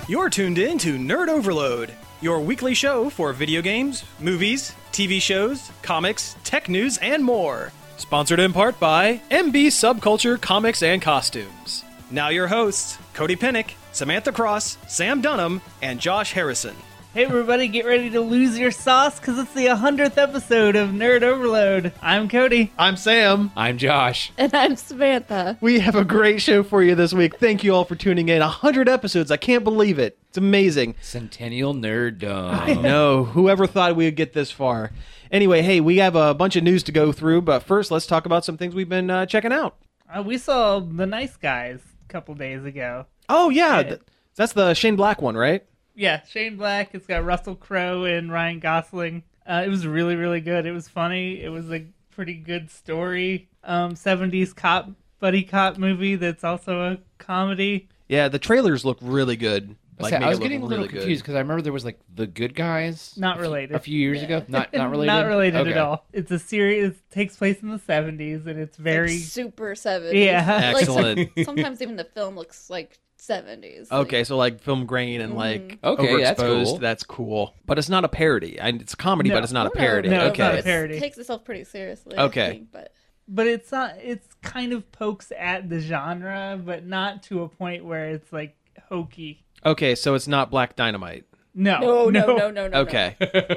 You're tuned in to Nerd Overload, your weekly show for video games, movies, TV shows, comics, tech news, and more. Sponsored in part by MB Subculture Comics and Costumes. Now your hosts, Cody Pennick, Samantha Cross, Sam Dunham, and Josh Harrison. Hey everybody, get ready to lose your sauce because it's the 100th episode of Nerd Overload. I'm Cody. I'm Sam. I'm Josh. And I'm Samantha. We have a great show for you this week. Thank you all for tuning in. 100 episodes. I can't believe it. It's amazing. Centennial Nerddom. I know. Whoever thought we would get this far. Anyway, hey, we have a bunch of news to go through, but first let's talk about some things we've been checking out. We saw The Nice Guys a couple days ago. Oh, yeah. That's the Shane Black one, right? Yeah, Shane Black. It's got Russell Crowe and Ryan Gosling. It was really, really good. It was funny. It was a pretty good story. 70s buddy cop movie that's also a comedy. Yeah, the trailers look really good. I was getting a little confused because I remember there was like The Good Guys. Not related. A few years ago. Not related? Not related Okay. at all. It's a series. It takes place in the 70s and it's very... Like super 70s. Yeah. Excellent. Like, sometimes even the film looks like 70s. Okay, so like film grain and like Okay, overexposed. that's cool. That's cool. But it's not a parody. It's a comedy, No. but it's not a No, parody. no, it's not Okay. a parody. It takes itself pretty seriously. Okay. I think, but But it's not. It's kind of pokes at the genre, but not to a point where it's like hokey. Okay, so it's not Black Dynamite. No. no. Okay.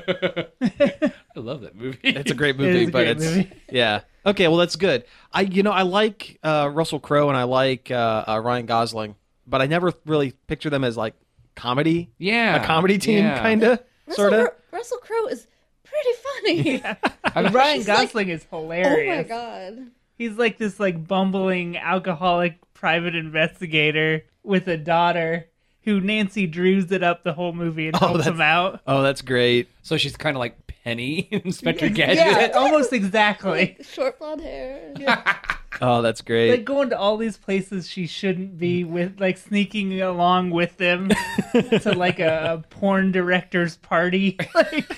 I love that movie. It's a great It movie, is a but great movie. yeah. Okay, well that's good. I like Russell Crowe and I like Ryan Gosling, but I never really picture them as like comedy. Yeah. A comedy team, Yeah. kind of, sort of. Russell Crowe is pretty funny. Ryan He's like- Gosling is Oh hilarious. my god. He's like this like bumbling alcoholic private investigator with a daughter who Nancy Drews it up the whole movie and helps him out. Oh, that's great. So she's kind of like Penny in Inspector Gadget. Yeah, almost exactly. Like, short blonde hair. Oh, that's great. Like going to all these places she shouldn't be with, like sneaking along with them to like a porn director's party. Like,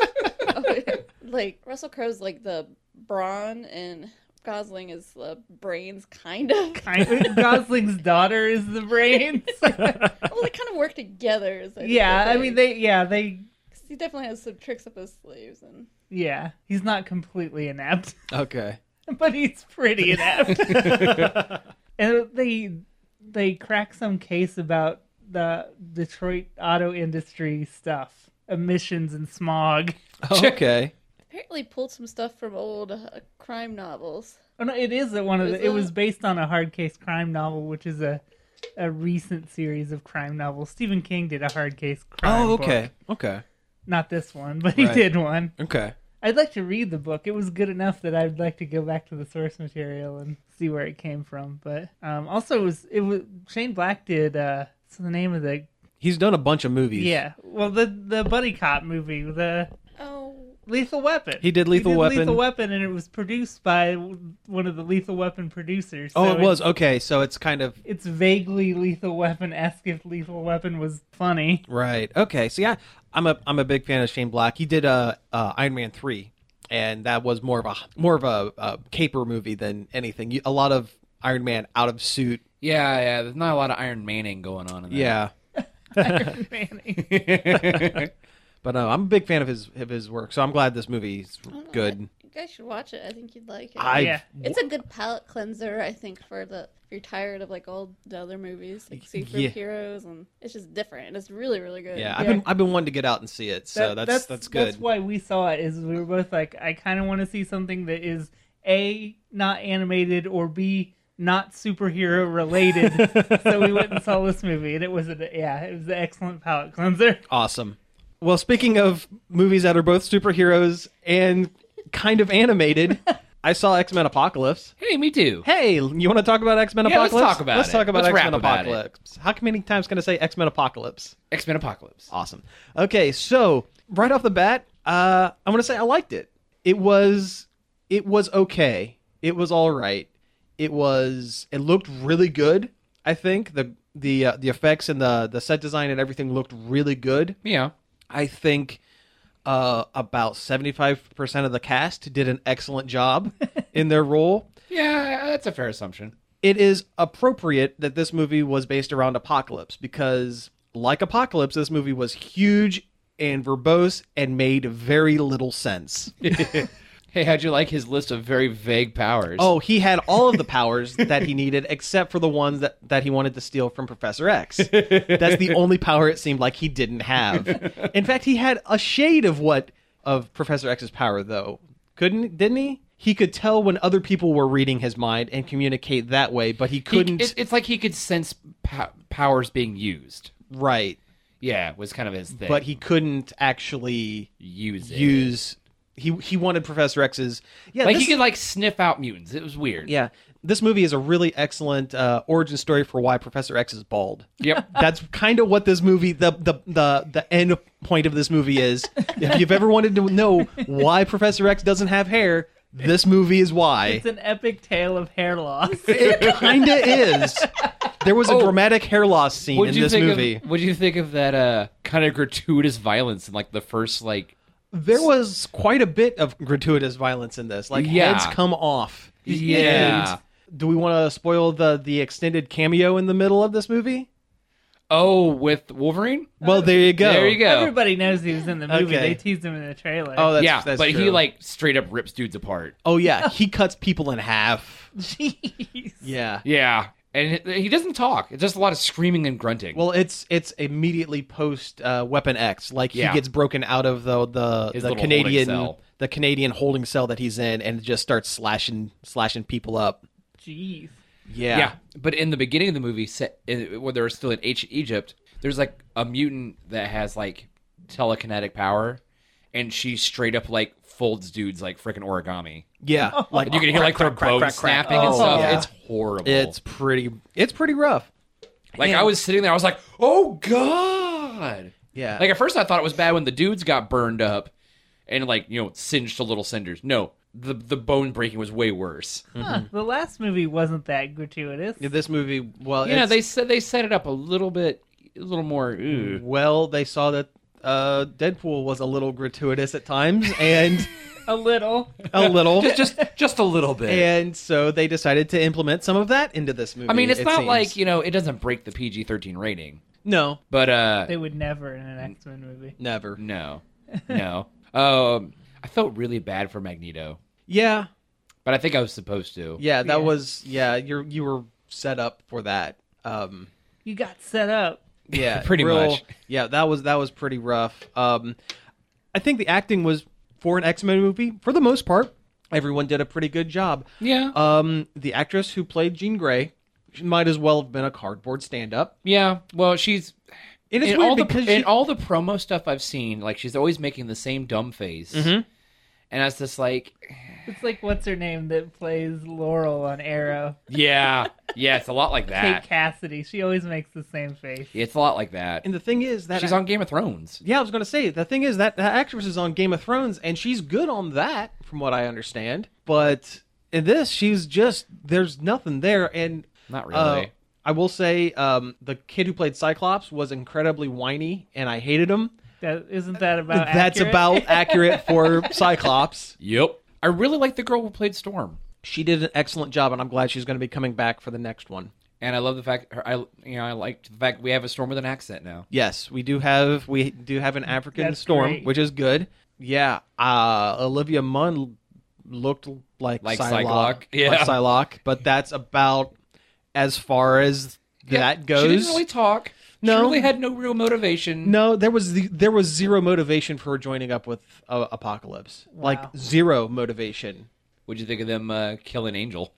Like Russell Crowe's like the brawn and Gosling is the brains, kind of. Gosling's daughter is the brains. Well, they kind of work together. Is I think Yeah, the I thing. mean they 'Cause he definitely has some tricks up his sleeves, and yeah, he's not completely inept, Okay. but he's pretty inept. And they crack some case about the Detroit auto industry stuff, emissions and smog. Oh, okay. apparently pulled some stuff from old crime novels. Oh no, it is one of Is the. It it? was based on a hard case crime novel, which is a recent series of crime novels. Stephen King did a hard case crime. Oh, book. okay. Okay. Not this one, but he Right. did one. Okay. I'd like to read the book. It was good enough that I'd like to go back to the source material and see where it came from. But also, it was Shane Black did. What's the name of the? He's done a bunch of movies. Yeah, well, the buddy cop movie, the Oh, Lethal Weapon. He did Lethal Weapon. Lethal Weapon, and it was produced by one of the Lethal Weapon producers. Oh, so it was. Okay, so it's kind of It's vaguely Lethal Weapon-esque if Lethal Weapon was funny. right. Okay. So yeah, I'm a big fan of Shane Black. He did Iron Man 3, and that was more of a caper movie than anything. A lot of Iron Man out of suit. Yeah. There's not a lot of Iron Manning going on in there. Yeah. Iron Manning. But I'm a big fan of his work, so I'm glad this movie's good. you guys should watch it. I think you'd like it. Yeah. It's a good palate cleanser, I think, for if you're tired of like all the other movies, like superheroes, and it's just different. And it's really, really good. Yeah, I've been wanting to get out and see it, so that's good. That's why we saw it. Is we were both like, I kind of want to see something that is A, not animated, or B, not superhero related. So we went and saw this movie, and it was an excellent palate cleanser. Awesome. Well, speaking of movies that are both superheroes and kind of animated, I saw X-Men Apocalypse. Hey, me too. Hey, you want to talk about X-Men Yeah, let's Apocalypse? talk about Let's it. talk about Let's X-Men rap about Apocalypse. How many times can I say X-Men Apocalypse? X-Men Apocalypse. Awesome. Okay, so right off the bat, I'm going to say I liked it. It was okay. It was all right. It looked really good. I think the effects and the set design and everything looked really good. Yeah. I think about 75% of the cast did an excellent job in their role. Yeah, that's a fair assumption. It is appropriate that this movie was based around Apocalypse because like Apocalypse, this movie was huge and verbose and made very little sense. Hey, how'd you like his list of very vague powers? Oh, he had all of the powers that he needed, except for the ones that he wanted to steal from Professor X. That's the only power it seemed like he didn't have. In fact, he had a shade of Professor X's power, though. Didn't he? He could tell when other people were reading his mind and communicate that way, but he couldn't... It's like he could sense powers being used. Right. Yeah, was kind of his thing. But he couldn't actually use He wanted Professor X's... Yeah, he could like sniff out mutants. It was weird. Yeah. This movie is a really excellent origin story for why Professor X is bald. Yep. That's kind of what this movie, the end point of this movie is. If you've ever wanted to know why Professor X doesn't have hair, this movie is why. It's an epic tale of hair loss. It kind of is. There was a dramatic hair loss scene in this movie. What do you think of that kind of gratuitous violence in like the first like... There was quite a bit of gratuitous violence in this. Like heads come off. Yeah. And do we want to spoil the extended cameo in the middle of this movie? Oh, with Wolverine? Well, there you go. There you go. Everybody knows he was in the movie. Okay. They teased him in the trailer. Oh, that's but true. he like straight up rips dudes apart. Oh yeah, he cuts people in half. Jeez. Yeah. Yeah. And he doesn't talk. It's just a lot of screaming and grunting. Well, it's immediately post Weapon X. Like he Yeah. gets broken out of His the little Canadian holding cell. the Canadian holding cell that he's in, and just starts slashing people up. Jeez. Yeah. But in the beginning of the movie, when they're still in Egypt, there's like a mutant that has like telekinetic power, and she straight up like folds dudes like freaking origami. Yeah. Like And you can hear like their bones snapping and Oh, stuff. yeah. It's horrible. It's pretty rough. like I was sitting there, I was like, oh god. Yeah. Like at first I thought it was bad when the dudes got burned up and like, singed to little cinders. No, the bone breaking was way worse. Huh, the last movie wasn't that gratuitous. This movie, well, Yeah, it's- they set it up a little more. well, they saw that Deadpool was a little gratuitous at times, and A little. a little, just a little bit. and so they decided to implement some of that into this movie. I mean, it's it not seems. like it doesn't break the PG-13 rating, No, but They would never in an X-Men movie. never. no. I felt really bad for Magneto, Yeah, but I think I was supposed to. yeah, that Yeah. was you were set up for that. You got set up. Yeah, Pretty much. Yeah, that was pretty rough. I think the acting was for an X-Men movie for the most part. Everyone did a pretty good job. Yeah. The actress who played Jean Grey, she might as well have been a cardboard stand-up. Yeah. Well, she's And it's in weird all the because in all the promo stuff I've seen, like she's always making the same dumb face, and I was just like, It's like what's her name that plays Laurel on Arrow? yeah, it's a lot like that. Kate Cassidy. She always makes the same face. It's a lot like that. And the thing is that She's on Game of Thrones. Yeah, I was going to say the thing is that actress is on Game of Thrones, and she's good on that, from what I understand. But in this, she's just there's nothing there, and Not really. I will say the kid who played Cyclops was incredibly whiny, and I hated him. Isn't that about That's accurate? about accurate for Cyclops. Yep. I really like the girl who played Storm, She did an excellent job, and I'm glad she's going to be coming back for the next one. and I love the fact I liked the fact we have a Storm with an accent now. Yes, we do have an African That's Storm, great. which is good. Yeah, Olivia Munn looked like Like Psylocke, Psylocke, yeah. like Psylocke, but that's about as far as that goes. She didn't really talk. No. She really had no real motivation. No, there was zero motivation for her joining up with Apocalypse. Wow. Like zero motivation. What'd you think of them killing Angel?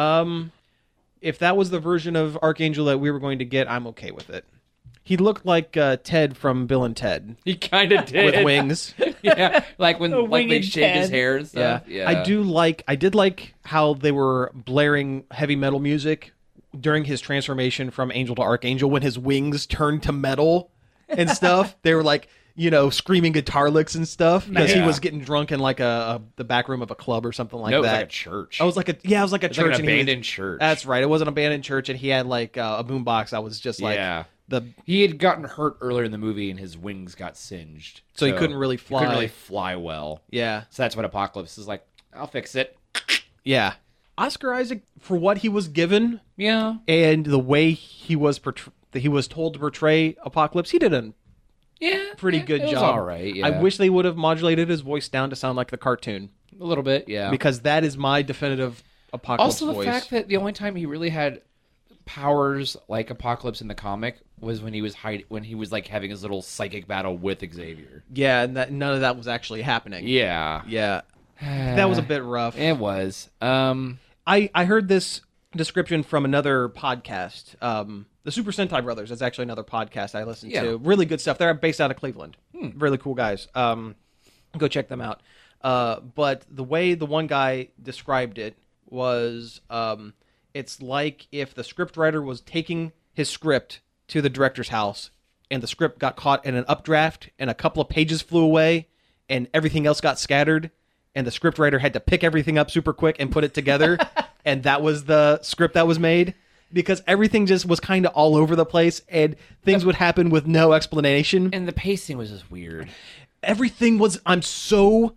If that was the version of Archangel that we were going to get, I'm okay with it. He looked like Ted from Bill and Ted He kind of did with wings. Yeah, like when A like they winged shaved his Ted. hair and stuff. Yeah. I did like how they were blaring heavy metal music during his transformation from Angel to Archangel when his wings turned to metal and stuff. They were like, screaming guitar licks and stuff because he Yeah. was getting drunk in like the back room of a club or something like No, it was that. like a church. I was like it was like a It's church. like an and he was- abandoned church. That's right. It was an abandoned church, and he had like a boombox. I was just like, yeah. the He had gotten hurt earlier in the movie, and his wings got singed, So he couldn't really He couldn't fly. really fly well. yeah, So that's what Apocalypse is like. I'll fix it. yeah. Oscar Isaac, for what he was given Yeah. and the way he was that he was told to portray Apocalypse, he did a pretty good it was job. all right, yeah. I wish they would have modulated his voice down to sound like the cartoon, A little bit, yeah. because that is my definitive Apocalypse Also, the voice. fact that the only time he really had powers like Apocalypse in the comic was when he was like having his little psychic battle with Xavier. Yeah, and that none of that was actually happening. Yeah, Yeah. That was a bit rough. it was. I heard this description from another podcast. The Super Sentai Brothers is actually another podcast I listen to. Really good stuff. They're based out of Cleveland. Really cool guys. Go check them out. But the way the one guy described it was it's like if the scriptwriter was taking his script to the director's house and the script got caught in an updraft and a couple of pages flew away and everything else got scattered and the scriptwriter had to pick everything up super quick and put it together and that was the script that was made, because everything just was kind of all over the place and things would happen with no explanation. And the pacing was just weird. Everything was... I'm so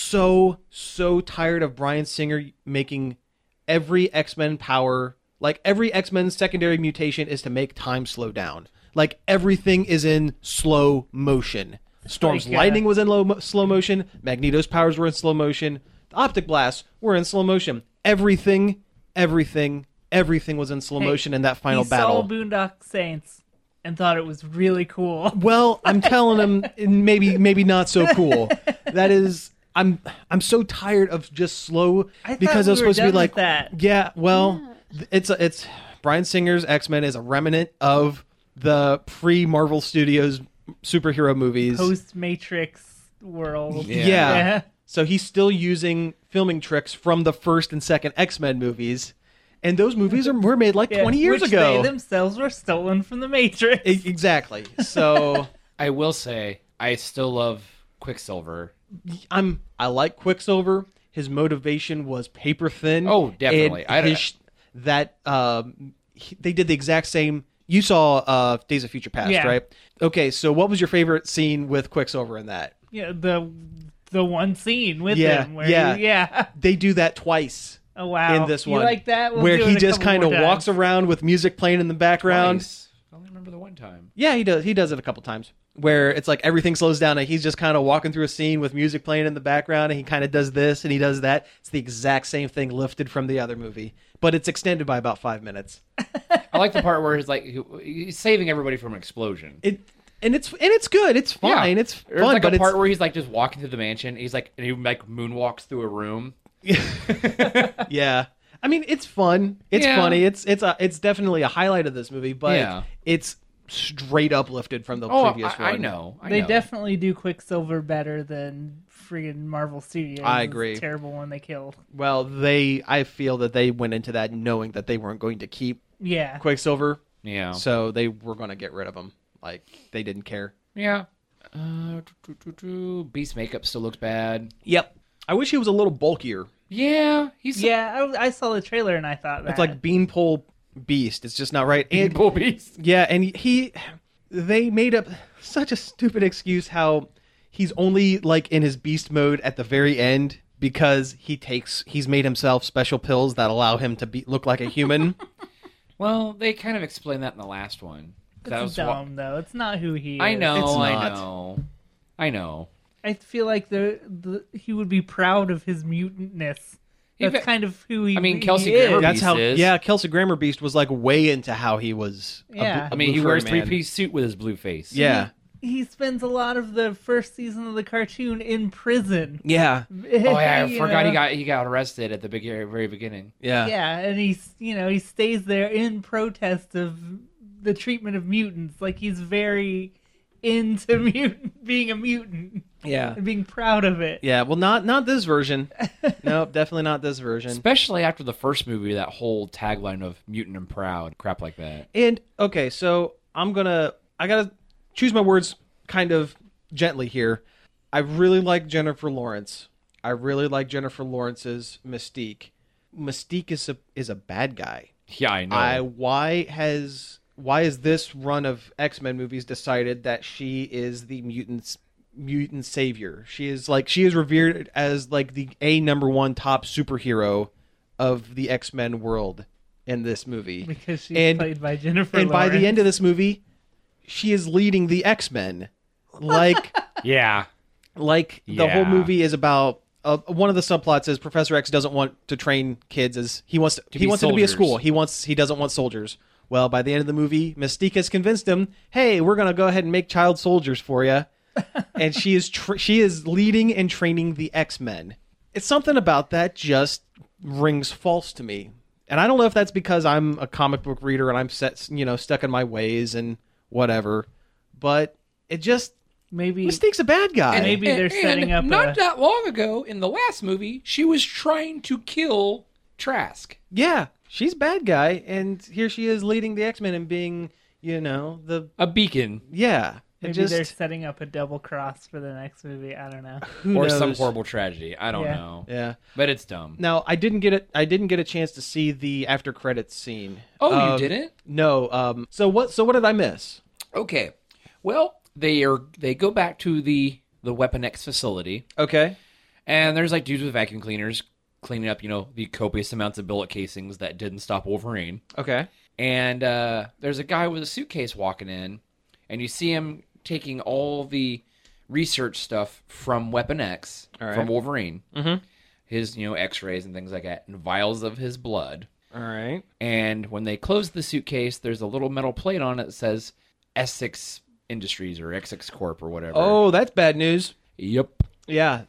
tired of Bryan Singer making every X-Men power... Like, every X-Men secondary mutation is to make time slow down. Like, everything is in slow motion. Storm's lightning was in slow motion. Magneto's powers were in slow motion. The optic blasts were in slow motion. Everything was in slow motion in that final battle. He saw Boondock Saints and thought it was really cool. Well, I'm telling him maybe not so cool. That is... I'm so tired of just slow, because it was supposed to be like that. Yeah, well, it's Bryan Singer's X-Men is a remnant of the pre-Marvel Studios superhero movies, post-Matrix world. Yeah. So he's still using filming tricks from the first and second X-Men movies, and those movies were made like 20 years which ago. They themselves were stolen from the Matrix. Exactly. So I will say, I still love Quicksilver. I like Quicksilver. His motivation was paper thin. Oh, definitely. They did the exact same. You saw Days of Future Past, right? Okay, so what was your favorite scene with Quicksilver in that? Yeah, the one scene with him where they do that twice. Oh wow! In this one, you like that? Where he just kind of walks around with music playing in the background. Twice. I only remember the one time. Yeah, he does. He does it a couple times. Where it's like everything slows down and he's just kind of walking through a scene with music playing in the background and he kind of does this and he does that. It's the exact same thing lifted from the other movie, but it's extended by about 5 minutes. I like the part where he's saving everybody from an explosion. It's good. It's fine. Yeah. It's fun. There's like but a part where he's like just walking through the mansion. He's like, and he like moonwalks through a room. Yeah. I mean, it's fun. It's funny. It's definitely a highlight of this movie, but it's straight up lifted from the previous one. I know. They definitely do Quicksilver better than friggin' Marvel Studios. I agree. Terrible one they killed. Well, I feel that they went into that knowing that they weren't going to keep Quicksilver. Yeah. So they were going to get rid of him. Like, they didn't care. Yeah. Beast makeup still looks bad. Yep. I wish he was a little bulkier. Yeah. I saw the trailer and I thought that. It's like Beanpole Beast. It's just not right. Beanpole Beast. Yeah, and they made up such a stupid excuse how he's only like in his beast mode at the very end because he's made himself special pills that allow him to look like a human. Well, they kind of explained that in the last one. It's dumb though. It's not who he is. I know. It's I know. I feel like he would be proud of his mutantness. That's kind of who he. I mean, Kelsey is. Grammer That's Beast how. is. Yeah, Kelsey Grammer Beast was like way into how he was. Yeah. A I mean, he blue wears furry man. 3-piece suit with his blue face. Yeah. He spends a lot of the first season of the cartoon in prison. Yeah. Oh yeah, I forgot he got arrested at the very beginning. Yeah. Yeah, and he stays there in protest of the treatment of mutants. Like he's very into being a mutant. Yeah. And being proud of it. Yeah. Well, not this version. Nope, definitely not this version. Especially after the first movie, that whole tagline of mutant and proud, crap like that. And okay, so I gotta choose my words kind of gently here. I really like Jennifer Lawrence. I really like Jennifer Lawrence's Mystique. Mystique is a bad guy. Yeah, I know. Why has this run of X-Men movies decided that she is the mutant savior? She is revered as like the number one top superhero of the X-Men world. in this movie. Because she's And- played by Jennifer And by the Lawrence. end of this movie, she is leading the X-Men. Like, Yeah. the whole Yeah. movie is about one of the subplots is Professor X doesn't want to train kids as he wants be it to be a soldiers. school. He doesn't want soldiers. Well, by the end of the movie, Mystique has convinced him, "Hey, we're going to go ahead and make child soldiers for you." And she is leading and training the X-Men. It's something about that just rings false to me. And I don't know if that's because I'm a comic book reader and I'm stuck in my ways and whatever, but it just maybe Mystique's a bad guy. And maybe they're setting up not a- that long ago in the last movie, she was trying to kill Trask. Yeah, she's a bad guy, and here she is leading the X-Men and being, the A beacon. yeah. maybe they're setting up a double cross for the next movie. I don't know. who Or knows? some horrible tragedy. I don't Yeah. know. Yeah. But it's dumb. Now I didn't get a chance to see the after credits scene. Oh, you didn't? No. So what did I miss? Okay. Well, they go back to the Weapon X facility, Okay. and there's like dudes with vacuum cleaners cleaning up, the copious amounts of bullet casings that didn't stop Wolverine. Okay. And there's a guy with a suitcase walking in, and you see him taking all the research stuff from Weapon X, All right. from Wolverine. Mhm. His, X-rays and things like that, and vials of his blood. All right. And when they close the suitcase, there's a little metal plate on it that says Essex Industries or Essex Corp or whatever. Oh, that's bad news. Yep. Yeah.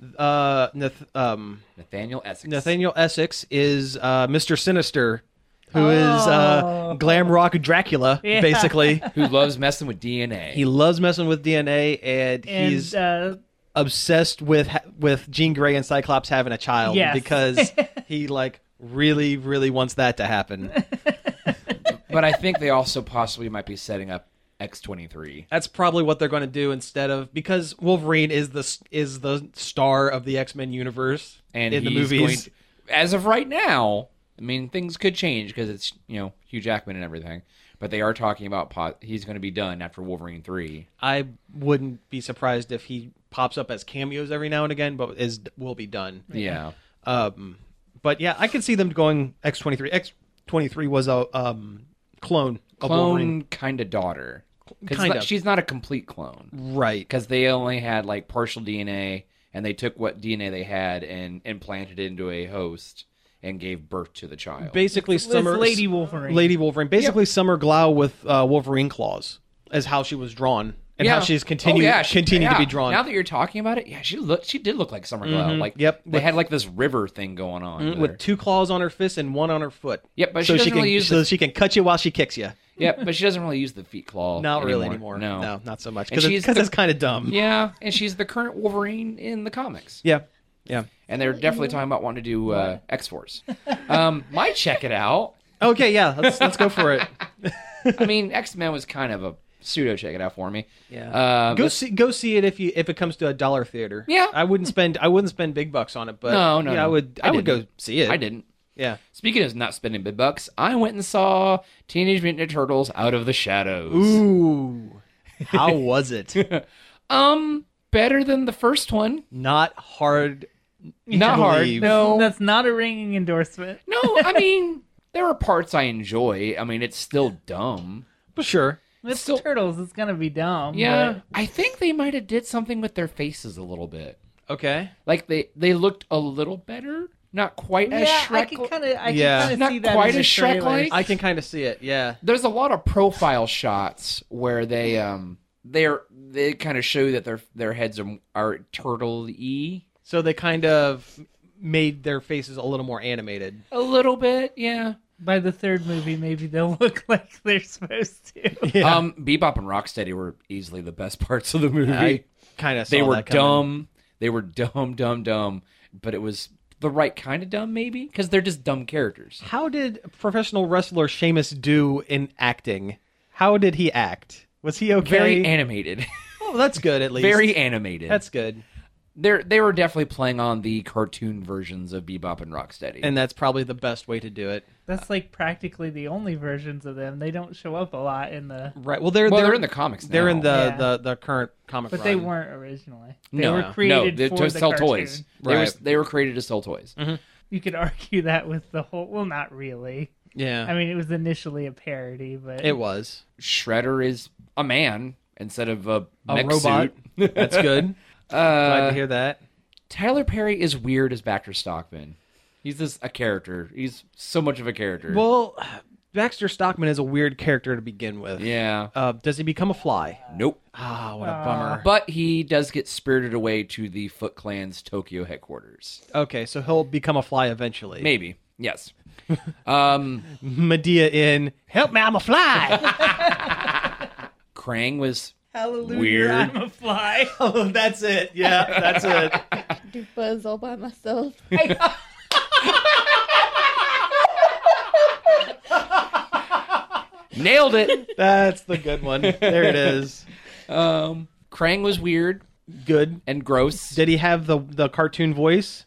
Nathaniel Essex. Nathaniel Essex is Mr. Sinister, who is Oh. glam rock Dracula, Yeah. basically. Who loves messing with DNA. He loves messing with DNA, and And he's obsessed with Jean Grey and Cyclops having a child Yes. because he really, really wants that to happen. But I think they also possibly might be setting up X-23. That's probably what they're going to do instead of, because Wolverine is the star of the X-Men universe And in the he's movies. as of right now, I mean, things could change because it's, Hugh Jackman and everything. But they are talking about he's going to be done after Wolverine 3. I wouldn't be surprised if he pops up as cameos every now and again, but will be done. Yeah. But yeah, I can see them going X-23. X-23 was a clone of Wolverine. Clone kind of daughter. Kind of. She's not a complete clone. Right. Because they only had partial DNA, and they took what DNA they had and implanted it into a host and gave birth to the child. Basically, it's Summer Lady Wolverine. Lady Wolverine. Basically, Summer Glau with Wolverine claws is how she was drawn, and how she's continued to be drawn. Now that you're talking about it, she did look like Summer Glau. Yep. They had this river thing going on. with 2 claws on her fist and 1 on her foot. Yep, but she doesn't really use so she can cut you while she kicks you. Yeah, but she doesn't really use the feet claw. Not really anymore. No. No, not so much. And Because it's kind of dumb. Yeah, and she's the current Wolverine in the comics. Yeah. Yeah. And they're definitely talking about wanting to do X-Force. Might check it out. Okay, yeah. Let's go for it. I mean, X-Men was kind of a pseudo check it out for me. Yeah. Go see it if it comes to a dollar theater. Yeah. I wouldn't spend big bucks on it, but No, yeah, no. I would go see it. I didn't. Yeah. Speaking of not spending big bucks, I went and saw Teenage Mutant Ninja Turtles Out of the Shadows. Ooh. How was it? Better than the first one. Not hard. Not hard. believe. No. That's not a ringing endorsement. No, I mean, there are parts I enjoy. I mean, it's still dumb. But sure. It's Still- turtles. It's gonna be dumb. Yeah, but I think they might have did something with their faces a little bit. Okay. Like they looked a little better, not quite as yeah, I Shrek. can kind of Yeah. Not see that quite in the as Shrek-like. trailers. I can kind of see it. Yeah. There's a lot of profile shots where they kind of show that their heads are turtle-y. So they kind of made their faces a little more animated. A little bit, yeah. By the third movie, maybe they'll look like they're supposed to. Yeah. Bebop and Rocksteady were easily the best parts of the movie. I kind of saw They were that coming. dumb. They were dumb, but it was the right kind of dumb, maybe, because they're just dumb characters. How did professional wrestler Sheamus do in acting? How did he act? Was he okay? Very animated. Oh, that's good at least. Very animated. That's good. They were definitely playing on the cartoon versions of Bebop and Rocksteady. And that's probably the best way to do it. That's like practically the only versions of them. They don't show up a lot in the. Right. Well, they're in the comics now. They're in Yeah. the current comic But run. they weren't originally. They No, were created no, for to the sell cartoon. toys. Right. They were created to sell toys. You could argue that with the whole. Well, not really. Yeah. I mean, it was initially a parody, but It was. Shredder is a man instead of a mech robot. suit. That's good. Glad to hear that. Tyler Perry is weird as Baxter Stockman. He's just a character. He's so much of a character. Well, Baxter Stockman is a weird character to begin with. yeah. Does he become a fly? Nope. Ah, what a bummer. But he does get spirited away to the Foot Clan's Tokyo headquarters. Okay, so he'll become a fly eventually. Maybe. Yes. Medea in Help Me, I'm a Fly. Krang was hallelujah, weird. I'm a fly. Oh, that's it. Yeah, that's it. Do Buzz all by myself. nailed it. That's the good one. There it is. Krang was weird Good. and gross. Did he have the cartoon voice?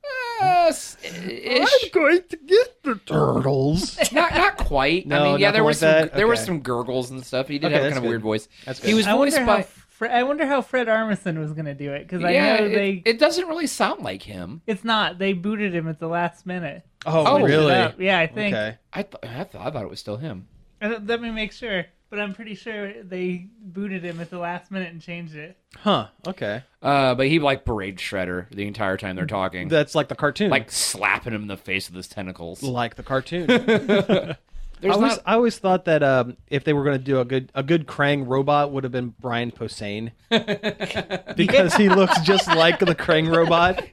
Ish. going to get the turtles. Not quite. No, I mean, yeah, nothing like that? there were Okay. some gurgles and stuff. He did Okay, have that's kind of a good. weird voice. That's He good. was I voiced wonder by. I wonder how Fred Armisen was going to do it because I Yeah, know it doesn't really sound like him. it's not. They booted him at the last minute. Oh, Oh, really? Yeah, I think. Okay. I thought it was still him. Let me make sure, but I'm pretty sure they booted him at the last minute and changed it. Huh. Okay. But he like berates Shredder the entire time they're talking, That's like the cartoon. like slapping him in the face with his tentacles. like the cartoon. There's I always thought that if they were going to do a good Krang robot would have been Brian Posehn because he looks just like the Krang robot.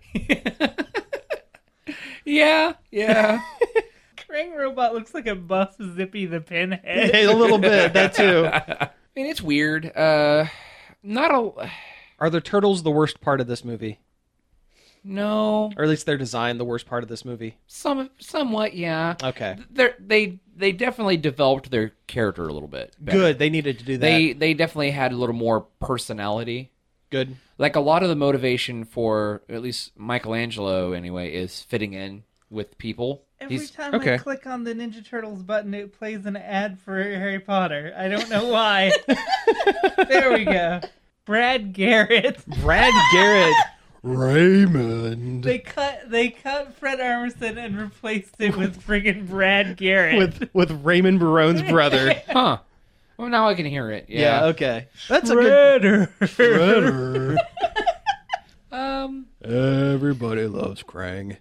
yeah. Krang robot looks like a buff Zippy the Pinhead. Hey, a little bit that too. I mean, it's weird. Not a Are the turtles the worst part of this movie, no. or at least their design the worst part of this movie? Somewhat, yeah. Okay. They definitely developed their character a little bit. better. Good. They needed to do that. They definitely had a little more personality. Good. Like a lot of the motivation for at least Michelangelo anyway is fitting in with people. Every time okay. I click on the Ninja Turtles button, it plays an ad for Harry Potter. I don't know why. There we go. Brad Garrett. Brad Garrett. Raymond. They cut Fred Armisen and replaced it with friggin' Brad Garrett. with Raymond Barone's brother. Huh. Well, now I can hear it. Yeah. Yeah. Okay. That's a good. Shredder. Um. Everybody loves Krang.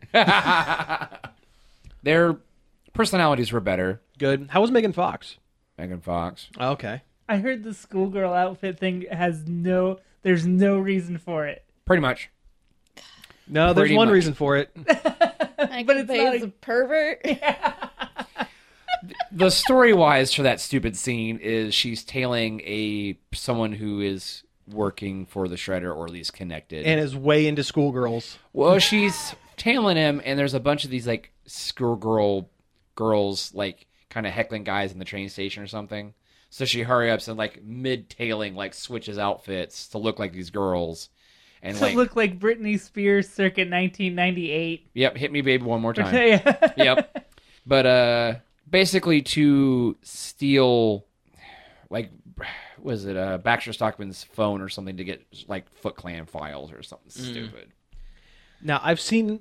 Their personalities were better. Good. How was Megan Fox? Megan Fox. Okay. I heard the schoolgirl outfit thing there's no reason for it. Pretty much. No, there's Pretty one much. reason for it. But it's not a pervert. The story wise for that stupid scene is she's tailing someone who is working for the Shredder or at least connected. And is way into schoolgirls. Well, she's tailing him, and there's a bunch of these like schoolgirl girls like kind of heckling guys in the train station or something. So she hurry ups and like mid tailing like switches outfits to look like these girls, and To like look like Britney Spears circa 1998. yep, hit me baby one more time. Yeah. Yep. But basically to steal like was it Baxter Stockman's phone or something to get like Foot Clan files or something stupid. Now, I've seen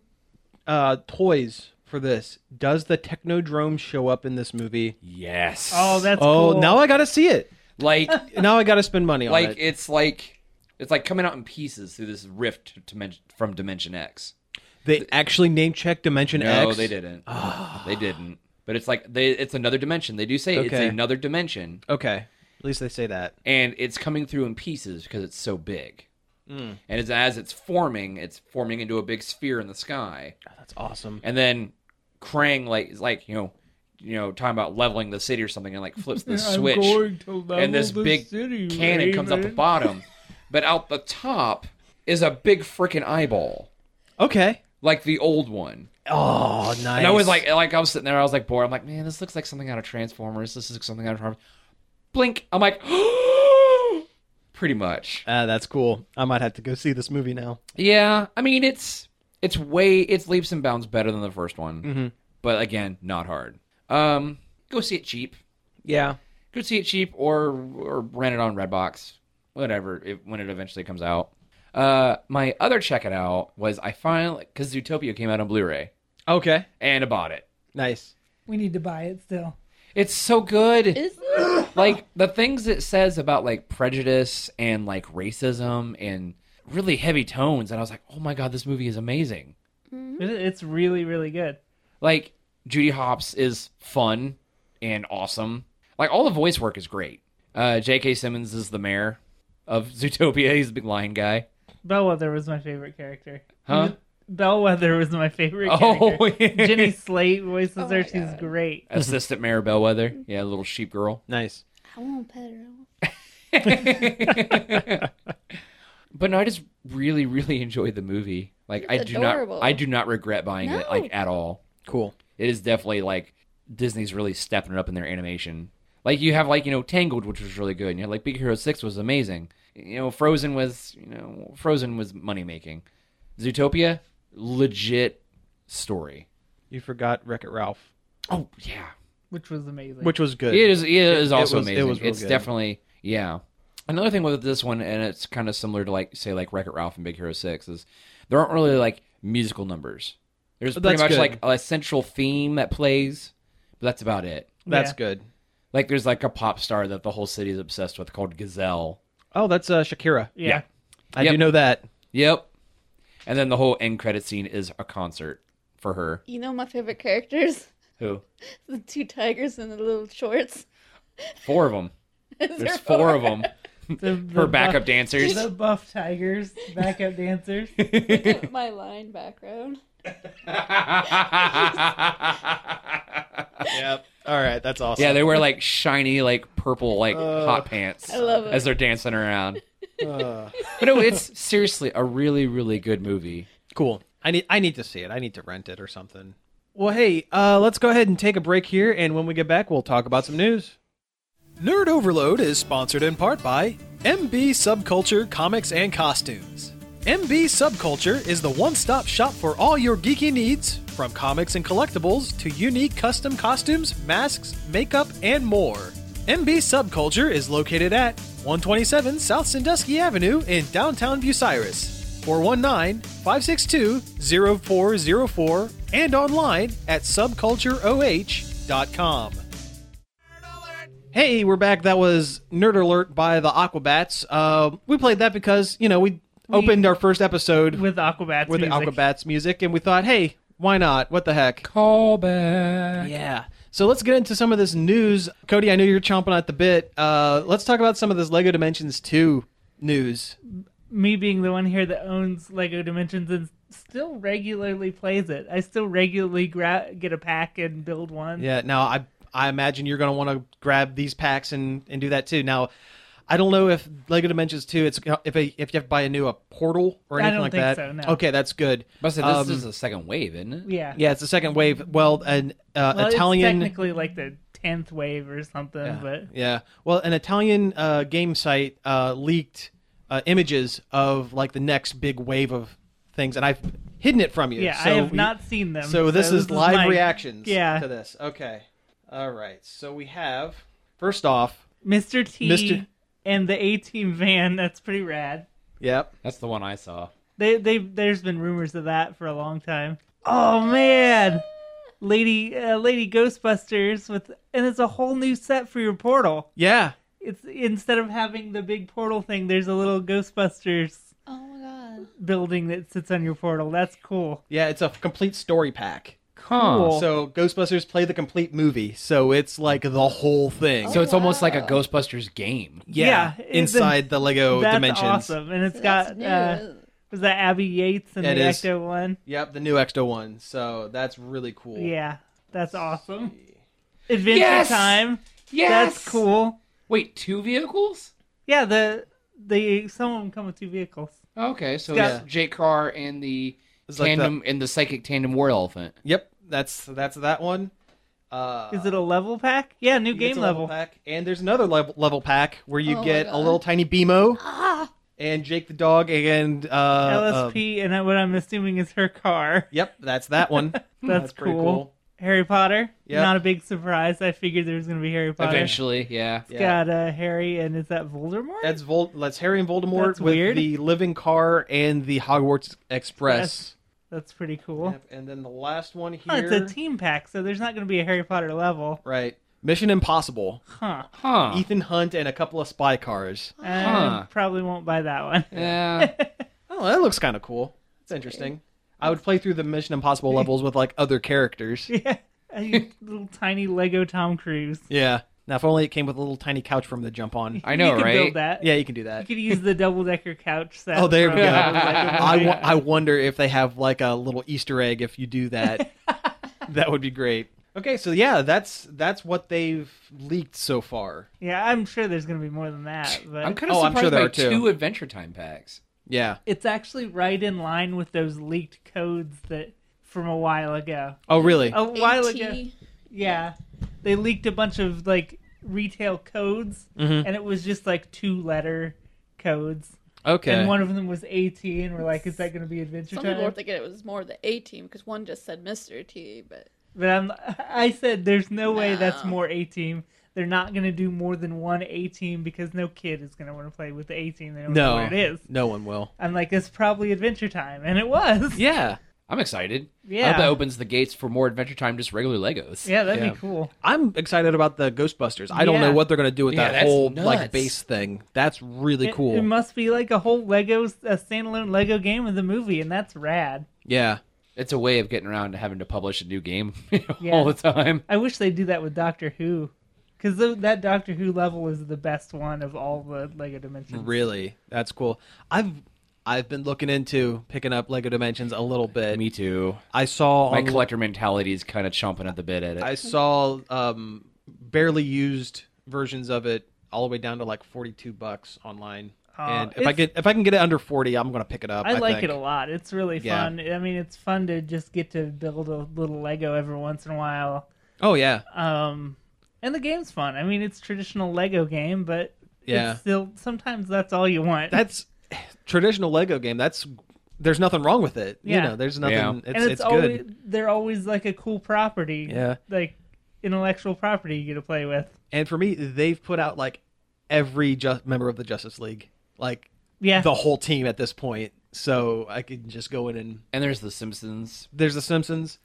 toys for this. Does the Technodrome show up in this movie? Yes. Oh, that's Oh, cool. now I got to see it. like Now I got to spend money on like it. it's like coming out in pieces through this rift from Dimension X. They actually name check Dimension X? No, they didn't. They didn't. But it's like it's another dimension. They do say it's Okay. another dimension, Okay. At least they say that. and it's coming through in pieces because it's so big. And as it's forming into a big sphere in the sky. Oh, that's awesome. And then Krang is like you know talking about leveling the city or something, and like flips the switch, and this big cannon comes out the bottom, but out the top is a big freaking eyeball, Okay. like the old one. Oh, nice. And I was like I was sitting there, I was like bored. I'm like, man, this looks like something out of Transformers. This is something out of Transformers. Blink. I'm like, pretty much. That's cool. I might have to go see this movie now. Yeah, I mean it's leaps and bounds better than the first one, but again, not hard. Go see it cheap. Yeah. Go see it cheap or rent it on Redbox, whatever. When it eventually comes out. My other check it out was I finally because Zootopia came out on Blu-ray Okay. and I bought it. Nice. We need to buy it still. It's so good. Is it? Like the things it says about like prejudice and like racism and really heavy tones, and I was like, oh my god, this movie is amazing. It's really, really good. Like Judy Hopps is fun and awesome. Like all the voice work is great. J.K. Simmons is the mayor of Zootopia. He's the big lion guy. Bellwether was my favorite character. Huh? Bellwether was my favorite Oh, character. yeah. Jenny Slate voices Oh her. my She's God. great. Assistant Mayor Bellwether. Yeah, little sheep girl. Nice. I want to pet her. But no, I just really, really enjoyed the movie. Like It's adorable. I do not regret buying it No. like at all. Cool. It is definitely like Disney's really stepping it up in their animation. Like you have like, Tangled, which was really good. And you had like Big Hero 6 was amazing. Frozen was money making. Zootopia, legit story. You forgot Wreck-It Ralph, Oh yeah. Which was amazing. which was good. It is also was- it amazing. was real It's good. definitely, yeah. Another thing with this one, and it's kind of similar to like say like Wreck-It Ralph and Big Hero 6, is there aren't really like musical numbers. There's But pretty that's much good. like a central theme that plays, but that's about it. That's Yeah. good. Like there's like a pop star that the whole city is obsessed with called Gazelle. Oh, that's Shakira. Yeah. I Yep. do know that. Yep. And then the whole end credit scene is a concert for her. You know my favorite characters? Who? The two tigers in the little shorts. 4 of them. Is There's there 4 of them. The Her backup buff, dancers. The buff tigers, backup dancers. Look at my line background. Yep. All right, that's awesome. Yeah, they wear like shiny, like purple, like hot pants. I love it. As they're dancing around. Uh, But no, it's seriously a really, really good movie. cool. I need to see it. I need to rent it or something. Well, hey, let's go ahead and take a break here, and when we get back, we'll talk about some news. Nerd Overload is sponsored in part by MB Subculture Comics and Costumes. MB Subculture is the one-stop shop for all your geeky needs, from comics and collectibles to unique custom costumes, masks, makeup, and more. MB Subculture is located at 127 South Sandusky Avenue in downtown Bucyrus. 419-562-0404 and online at subcultureoh.com. Hey, we're back. That was Nerd Alert by the Aquabats. We played that because, we opened our first episode With Aquabats with the music. Aquabats music, and we thought, hey, why not? What the heck? Call back. Yeah. So let's get into some of this news. Cody, I know you're chomping at the bit. Let's talk about some of this LEGO Dimensions 2 news. Me being the one here that owns Lego Dimensions and still regularly plays it. I still regularly get a pack and build one. Yeah, now I imagine you're going to want to grab these packs and do that too. Now, I don't know if LEGO Dimensions 2, if you have to buy a portal or I anything don't like think that. so, no. Okay, that's good. But this is the second wave, isn't it? Yeah. Yeah, it's the second wave. Well, an Well, Italian... It's technically like the 10th wave or something, Yeah. but Yeah. Well, an Italian game site leaked images of like the next big wave of things, and I've hidden it from you. yeah, So I have not seen them. So this is live my- reactions Yeah. to this. Okay. All right. So we have, first off, Mr. T Mr. and the A-Team van. That's pretty rad. yep. That's the one I saw. There's been rumors of that for a long time. Oh man, Lady Ghostbusters and it's a whole new set for your portal. Yeah. It's instead of having the big portal thing, there's a little Ghostbusters Oh my god. building that sits on your portal. That's cool. Yeah, it's a complete story pack. Cool. So Ghostbusters play the complete movie. So it's like the whole thing. So it's almost like a wow. Ghostbusters game. Yeah, it's inside the Lego That's Dimensions. awesome, and it's So got that's new. was that Abby Yates and It the is. Ecto one? Yep, the new Exto one. So that's really cool. Yeah, that's awesome. Adventure Yes! Time. Yes! That's cool. Wait, 2 vehicles? Yeah, some of them come with 2 vehicles. Okay, so Yeah. it's Jake Carr and the It's like tandem and the psychic tandem war elephant. Yep, that's that one. Is it a level pack? Yeah, new It's game a level. pack, and there's another level pack where you Oh my get a God. little tiny BMO Ah! and Jake the dog and LSP, and what I'm assuming is her car. yep, that's that one. That's pretty cool. Harry Potter. Yep. Not a big surprise. I figured there was going to be Harry Potter. Eventually, yeah. It's got Harry, and is that Voldemort? That's Harry and Voldemort That's with weird. the living car and the Hogwarts Express That's pretty cool. Yep, and then the last one here. Oh, it's a team pack, so there's not going to be a Harry Potter level. Right. Mission Impossible. Huh. Huh. Ethan Hunt and a couple of spy cars. Probably won't buy that one. Yeah. Oh, that looks kind of cool. It's interesting. I would play through the Mission Impossible levels with like other characters. Yeah. A little tiny Lego Tom Cruise. Yeah. Now, if only it came with a little tiny couch for him to jump on. I know, you could right? build that. Yeah, you can do You that. could use the double-decker couch set. Oh, there we from go. the Lego movie. I wonder if they have like a little Easter egg if you do that. That would be great. Okay, so yeah, that's what they've leaked so far. Yeah, I'm sure there's going to be more than that. But I'm kind of Oh, I'm surprised sure there by are too. 2 Adventure Time packs. Yeah. it's actually right in line with those leaked codes that from a while ago. Oh, really? A while AT. ago. Yeah. They leaked a bunch of like retail codes Mhm. and it was just like 2-letter codes. Okay. And one of them was AT and we're like, is that going to be Adventure Some people were Time? thinking it was more the A team because one just said Mr. T, but But I said there's no way that's No. more A-Team. They're not going to do more than one A-Team because no kid is going to want to play with the A-Team. They don't know No, what it is. no one will. I'm like, it's probably Adventure Time. And it was. Yeah. I'm excited. I Yeah. hope that opens the gates for more Adventure Time, just regular Legos. Yeah, that'd Yeah. be cool. I'm excited about the Ghostbusters. I don't Yeah. know what they're going to do with Yeah, that that's whole nuts. like base thing. That's really cool. It must be like a whole a standalone Lego game of the movie, and that's rad. Yeah. It's a way of getting around to having to publish a new game Yeah. all the time. I wish they'd do that with Doctor Who. Because that Doctor Who level is the best one of all the Lego Dimensions. Really. That's cool. I've been looking into picking up Lego Dimensions a little bit. Me too. I saw My on- collector mentality is kind of chomping at the bit at it. I saw barely used versions of it all the way down to like $42 online. And if I can get it under 40, I'm going to pick it up. I like think. it a lot. It's really Yeah. fun. I mean, it's fun to just get to build a little Lego every once in a while. Oh yeah. And the game's fun. I mean, it's traditional Lego game, but Yeah. it's still sometimes that's all you want. That's traditional Lego game. There's nothing wrong with it. Yeah. You know, there's nothing. Yeah. It's, and it's always good. they're always like a cool property. Yeah. Like intellectual property you get to play with. And for me, they've put out like every member of the Justice League, like Yeah. the whole team at this point. So I can just go in and And there's The Simpsons. there's the Simpsons.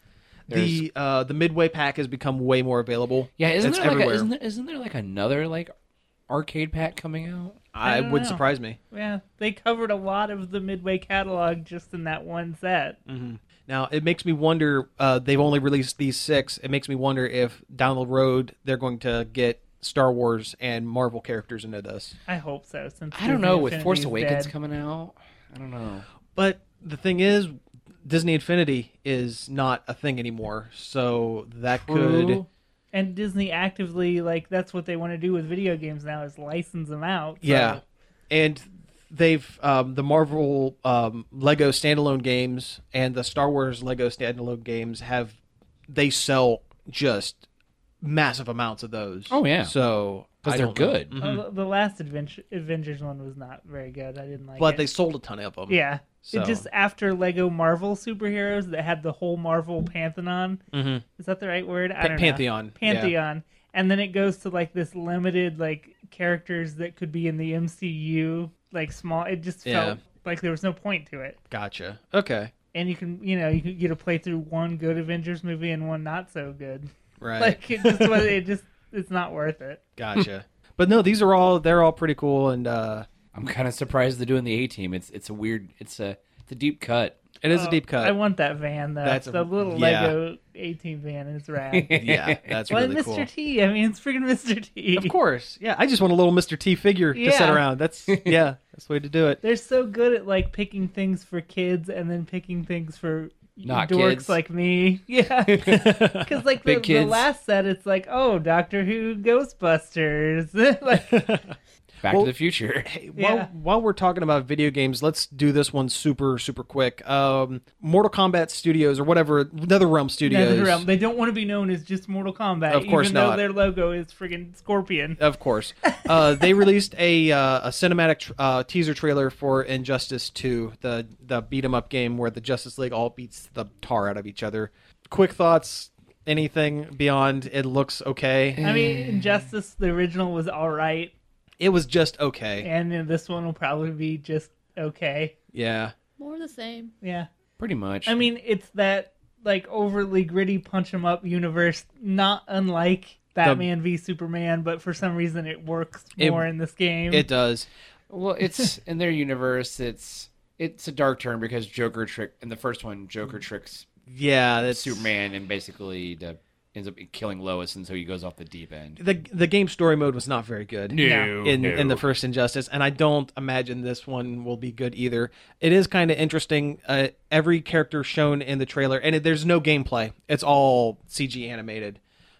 The Midway pack has become way more available. Yeah, it's isn't there like everywhere. isn't there like another like arcade pack coming out? I I don't would know. surprise me. Yeah. They covered a lot of the Midway catalog just in that one set. Now it makes me wonder. They've only released these 6. It makes me wonder if down the road they're going to get Star Wars and Marvel characters into this. I hope so. Since I don't know. Disney With Force Infinity's Awakens dead. coming out, I don't know. But the thing is, Disney Infinity is not a thing anymore. So that could. True. And Disney actively, like, that's what they want to do with video games now is license them out. So. Yeah, and they've the Marvel Lego standalone games and the Star Wars Lego standalone games they sell just massive amounts of those. Oh, yeah. so Because I they're don't know. good. Oh, the last Avengers one was not very good. I didn't like But it. they sold a ton of them. Yeah. So- It just after Lego Marvel superheroes that had the whole Marvel Pantheon. Mm-hmm. Is that the right word? I don't know. Pantheon. Pantheon. And then it goes to like this limited like characters that could be in the MCU, like small. It just Yeah. felt like there was no point to it. Gotcha. Okay. And you can get to play through one good Avengers movie and one not so good. Right. Like it just was. It's not worth it. Gotcha. But no, they're all pretty cool, and I'm kind of surprised they're doing the A Team. It's a weird. It's a deep cut. it is a deep cut. I want that van though. That's the little yeah. Lego 18 van. It's rad. Yeah, that's Well, really Mr. cool. T. I mean, it's freaking Mr. T. Of course. Yeah, I just want a little Mr. T figure to set Yeah. around. That's that's the way to do it. They're so good at like picking things for kids and then picking things for Not dorks kids. like me. Yeah, because like the Big kids. last set, it's like, oh, Doctor Who, Ghostbusters. Like, Back Well, to the Future. Hey, Yeah. while we're talking about video games, let's do this one super quick. Mortal Kombat Studios or whatever, NetherRealm Studios. NetherRealm, they don't want to be known as just Mortal Kombat, Of course even though not. their logo is friggin' Scorpion. Of course. They released a cinematic teaser trailer for Injustice 2, the beat 'em up game where the Justice League all beats the tar out of each other. Quick thoughts? Anything beyond it looks okay? I mean, Injustice, the original was all right, It was just okay. and then this one will probably be just okay. Yeah. more the same. Yeah. Pretty much. I mean, it's that like overly gritty punch 'em up universe, not unlike Batman v Superman, but for some reason it works more in this game. It does. well, it's in their universe. It's a dark turn because Joker in the first one. Joker tricks Yeah, that's Superman and basically ends up killing Lois, and so he goes off the deep end. the game story mode was not very good. No, in the first Injustice, and I don't imagine this one will be good either. It is kind of interesting. Every character shown in the trailer, and there's no gameplay. It's all CG animated.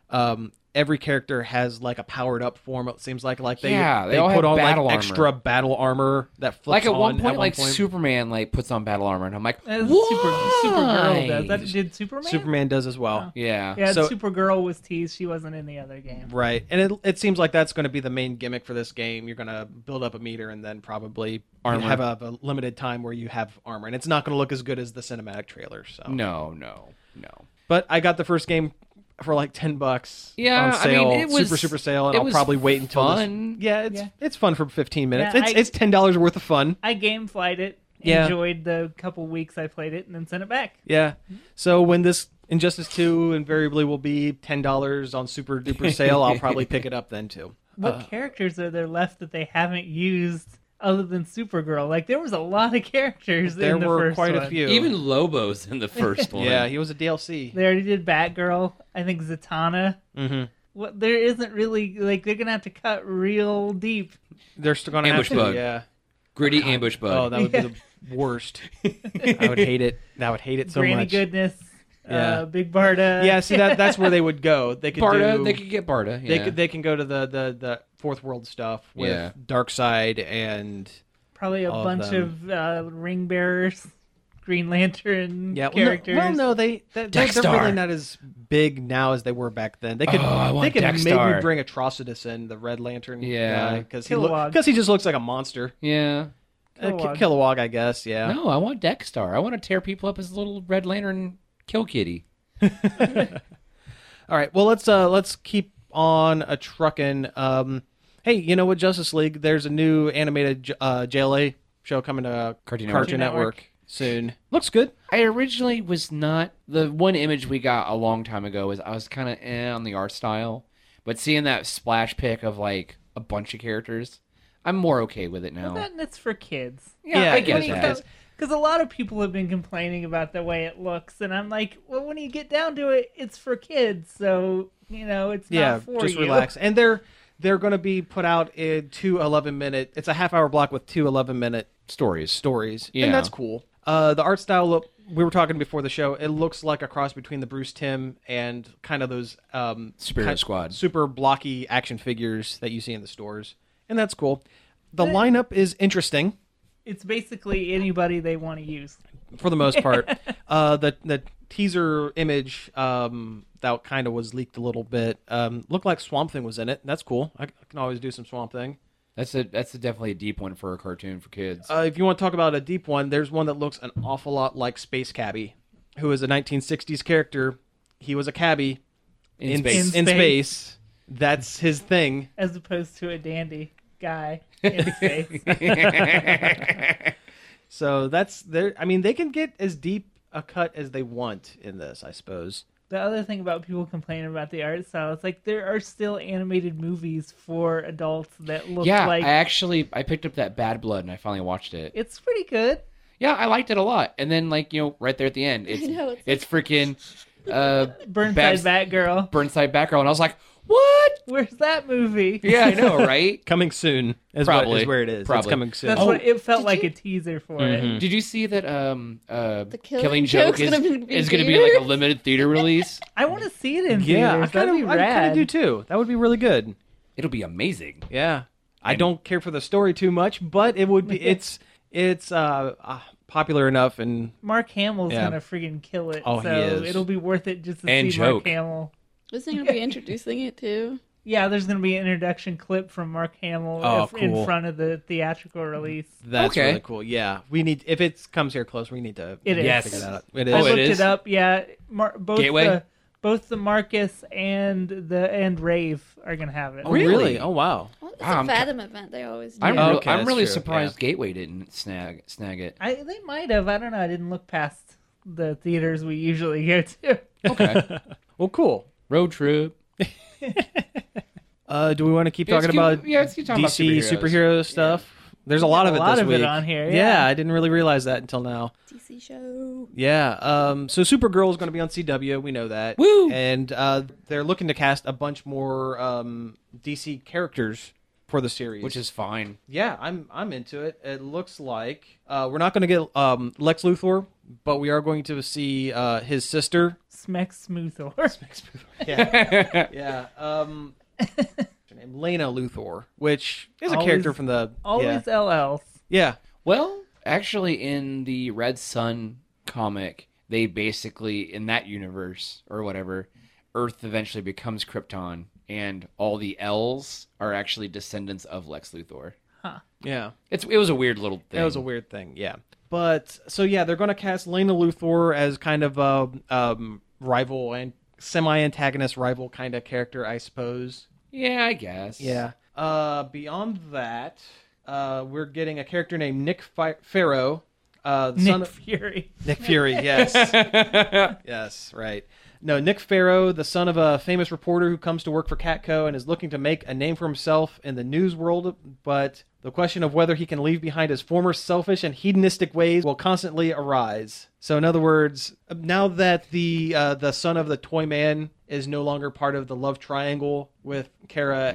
Every character has like a powered up form. It seems like they all put have on like battle armor. extra battle armor that flips Like at one on point, like point. Superman like puts on battle armor, and I'm like, As why? Supergirl does. That did Superman? Superman does as well. Yeah. Yeah, So- Supergirl was teased. She wasn't in the other game. Right, and it seems like that's going to be the main gimmick for this game. You're going to build up a meter and then probably Armor. have a limited time where you have armor, and it's not going to look as good as the cinematic trailer. So, No. but I got the first game for like $10 Yeah, on I sale, mean, it was- super sale, and it I'll was probably wait until fun. it's fun for 15 minutes. Yeah, It's $10 worth of fun. I gameflied it, Yeah. enjoyed the couple weeks I played it, and then sent it back. Yeah. So when this Injustice 2 invariably will be $10 on super duper sale, I'll probably pick it up then too. What characters are there left that they haven't used other than Supergirl? Like, there was a lot of characters There in the were first quite one. a few. Even Lobo's in the first one. Yeah, he was a DLC. They already did Batgirl. I think Zatanna. Mm-hmm. What there isn't really like they're gonna have to cut real deep. They're still going to have Ambush to. Bug. Yeah. Gritty ambush bug. Oh, that would be the worst. I would hate it. I would hate it so Granny much. Goodness. Yeah. Big Barda. Yeah, see that's where they would go. They could Barda, do. they could get Barda. Yeah. They can go to the fourth world stuff with Yeah. Darkseid and Probably a All of bunch them. of ring bearers, Green Lantern yeah. characters. Well, no, they're Dexstar. really not as big now as they were back then. They could I want they could Dexstar. maybe bring Atrocitus in, the Red Lantern Yeah. because Kilowog. he just looks like a monster. Yeah. Kilowog. Kilowog, I guess. Yeah. No, I want Dexstar. I want to tear people up as a little Red Lantern kill kitty. All right. Well, let's keep on a trucking. Hey, you know what? Justice League. There's a new animated JLA show coming to Cartoon Cartoon Network soon. Looks good. I originally was not. The one image we got a long time ago was I was kind of on the art style, but seeing that splash pic of like a bunch of characters, I'm more okay with it now. Well, that's for kids. Yeah, I guess get that. that. Because a lot of people have been complaining about the way it looks, and I'm like, well, when you get down to it, it's for kids, so it's Yeah, not for just you. relax. And they're going to be put out in 2 11-minute. It's a half-hour block with 2 11-minute stories. Yeah. And that's cool. The art style look. We were talking before the show. It looks like a cross between the Bruce Timm and kind of those Superhero Squad. super blocky action figures that you see in the stores, and that's cool. The lineup is interesting It's basically anybody they want to use. for the most part. The teaser image that kind of was leaked a little bit looked like Swamp Thing was in it. That's cool. I can always do some Swamp Thing. That's definitely a deep one for a cartoon for kids. If you want to talk about a deep one, there's one that looks an awful lot like Space Cabbie, who is a 1960s character. He was a cabbie In space. In space. That's his thing. As opposed to a dandy guy in space. So that's there. I mean, they can get as deep a cut as they want in this, I suppose. The other thing about people complaining about the art style, it's like there are still animated movies for adults that look Yeah, like I picked up that Bad Blood and I finally watched it. it's pretty good. Yeah, I liked it a lot. And then right there at the end, it's know, it's freaking Burnside Batgirl. Burnside Batgirl, and I was like, what? Where's that movie? Yeah, I know, right? Coming soon is Probably. where it is. It's Probably. coming soon. That's Oh, what it felt did like you- a teaser for it. Did you see that The Killing Joke Joke's gonna be is going to be like a limited theater release? I want to see it in Yeah, theaters. That'd be I kind rad. of do too. That would be really good. It'll be amazing. Yeah, I And- don't care for the story too much, but it would be. It's popular enough, and Mark Hamill's Yeah. gonna friggin' kill it. Oh, he so is. it'll be worth it just to And see Mark Joke. Hamill. Isn't going to be introducing it too? Yeah, there's gonna be an introduction clip from Mark Hamill Oh, in cool. front of the theatrical release. that's Okay. really cool. Yeah, we need if it comes here close, we need to It is. Yes. figure that out. It is. I Oh, it looked is? it up. Yeah, both Gateway? both the Marcus and Rave are gonna have it. Oh, really? Oh wow. Well, it's Wow, a I'm Fathom event. They always do. I'm, Oh, re- okay, I'm that's really true, surprised Gateway didn't snag it. They might have. I don't know. I didn't look past the theaters we usually go to. Okay. Well, cool. Road trip. Do we want to keep Yeah, let's talking about let's keep talking about DC superhero stuff? There's a lot of it this week. On here. Yeah, I didn't really realize that until now. DC show. Yeah. So Supergirl is going to be on CW. We know that. Woo! And they're looking to cast a bunch more DC characters for the series, Which is fine. yeah, I'm into it. It looks like we're not going to get Lex Luthor, but we are going to see his sister. Smex Smoothor. Yeah. Yeah. Her name Lena Luthor, which is a Always- character from the Always LLs. yeah. Well, actually, in the Red Sun comic, they basically, in that universe or whatever, Earth eventually becomes Krypton, and all the L's are actually descendants of Lex Luthor. Yeah. It was a weird little thing. It was a weird thing, yeah. But so yeah, they're going to cast Lena Luthor as kind of a rival and semi-antagonist rival kind of character, I suppose. Yeah, I guess. Yeah. Beyond that, we're getting a character named Nick Farrow, the son Nick of Fury. Nick Fury. Yes. Yes. Right. No, Nick Farrow, the son of a famous reporter who comes to work for Catco and is looking to make a name for himself in the news world, but the question of whether he can leave behind his former selfish and hedonistic ways will constantly arise. So, in other words, now that the son of the Toy Man is no longer part of the love triangle with Kara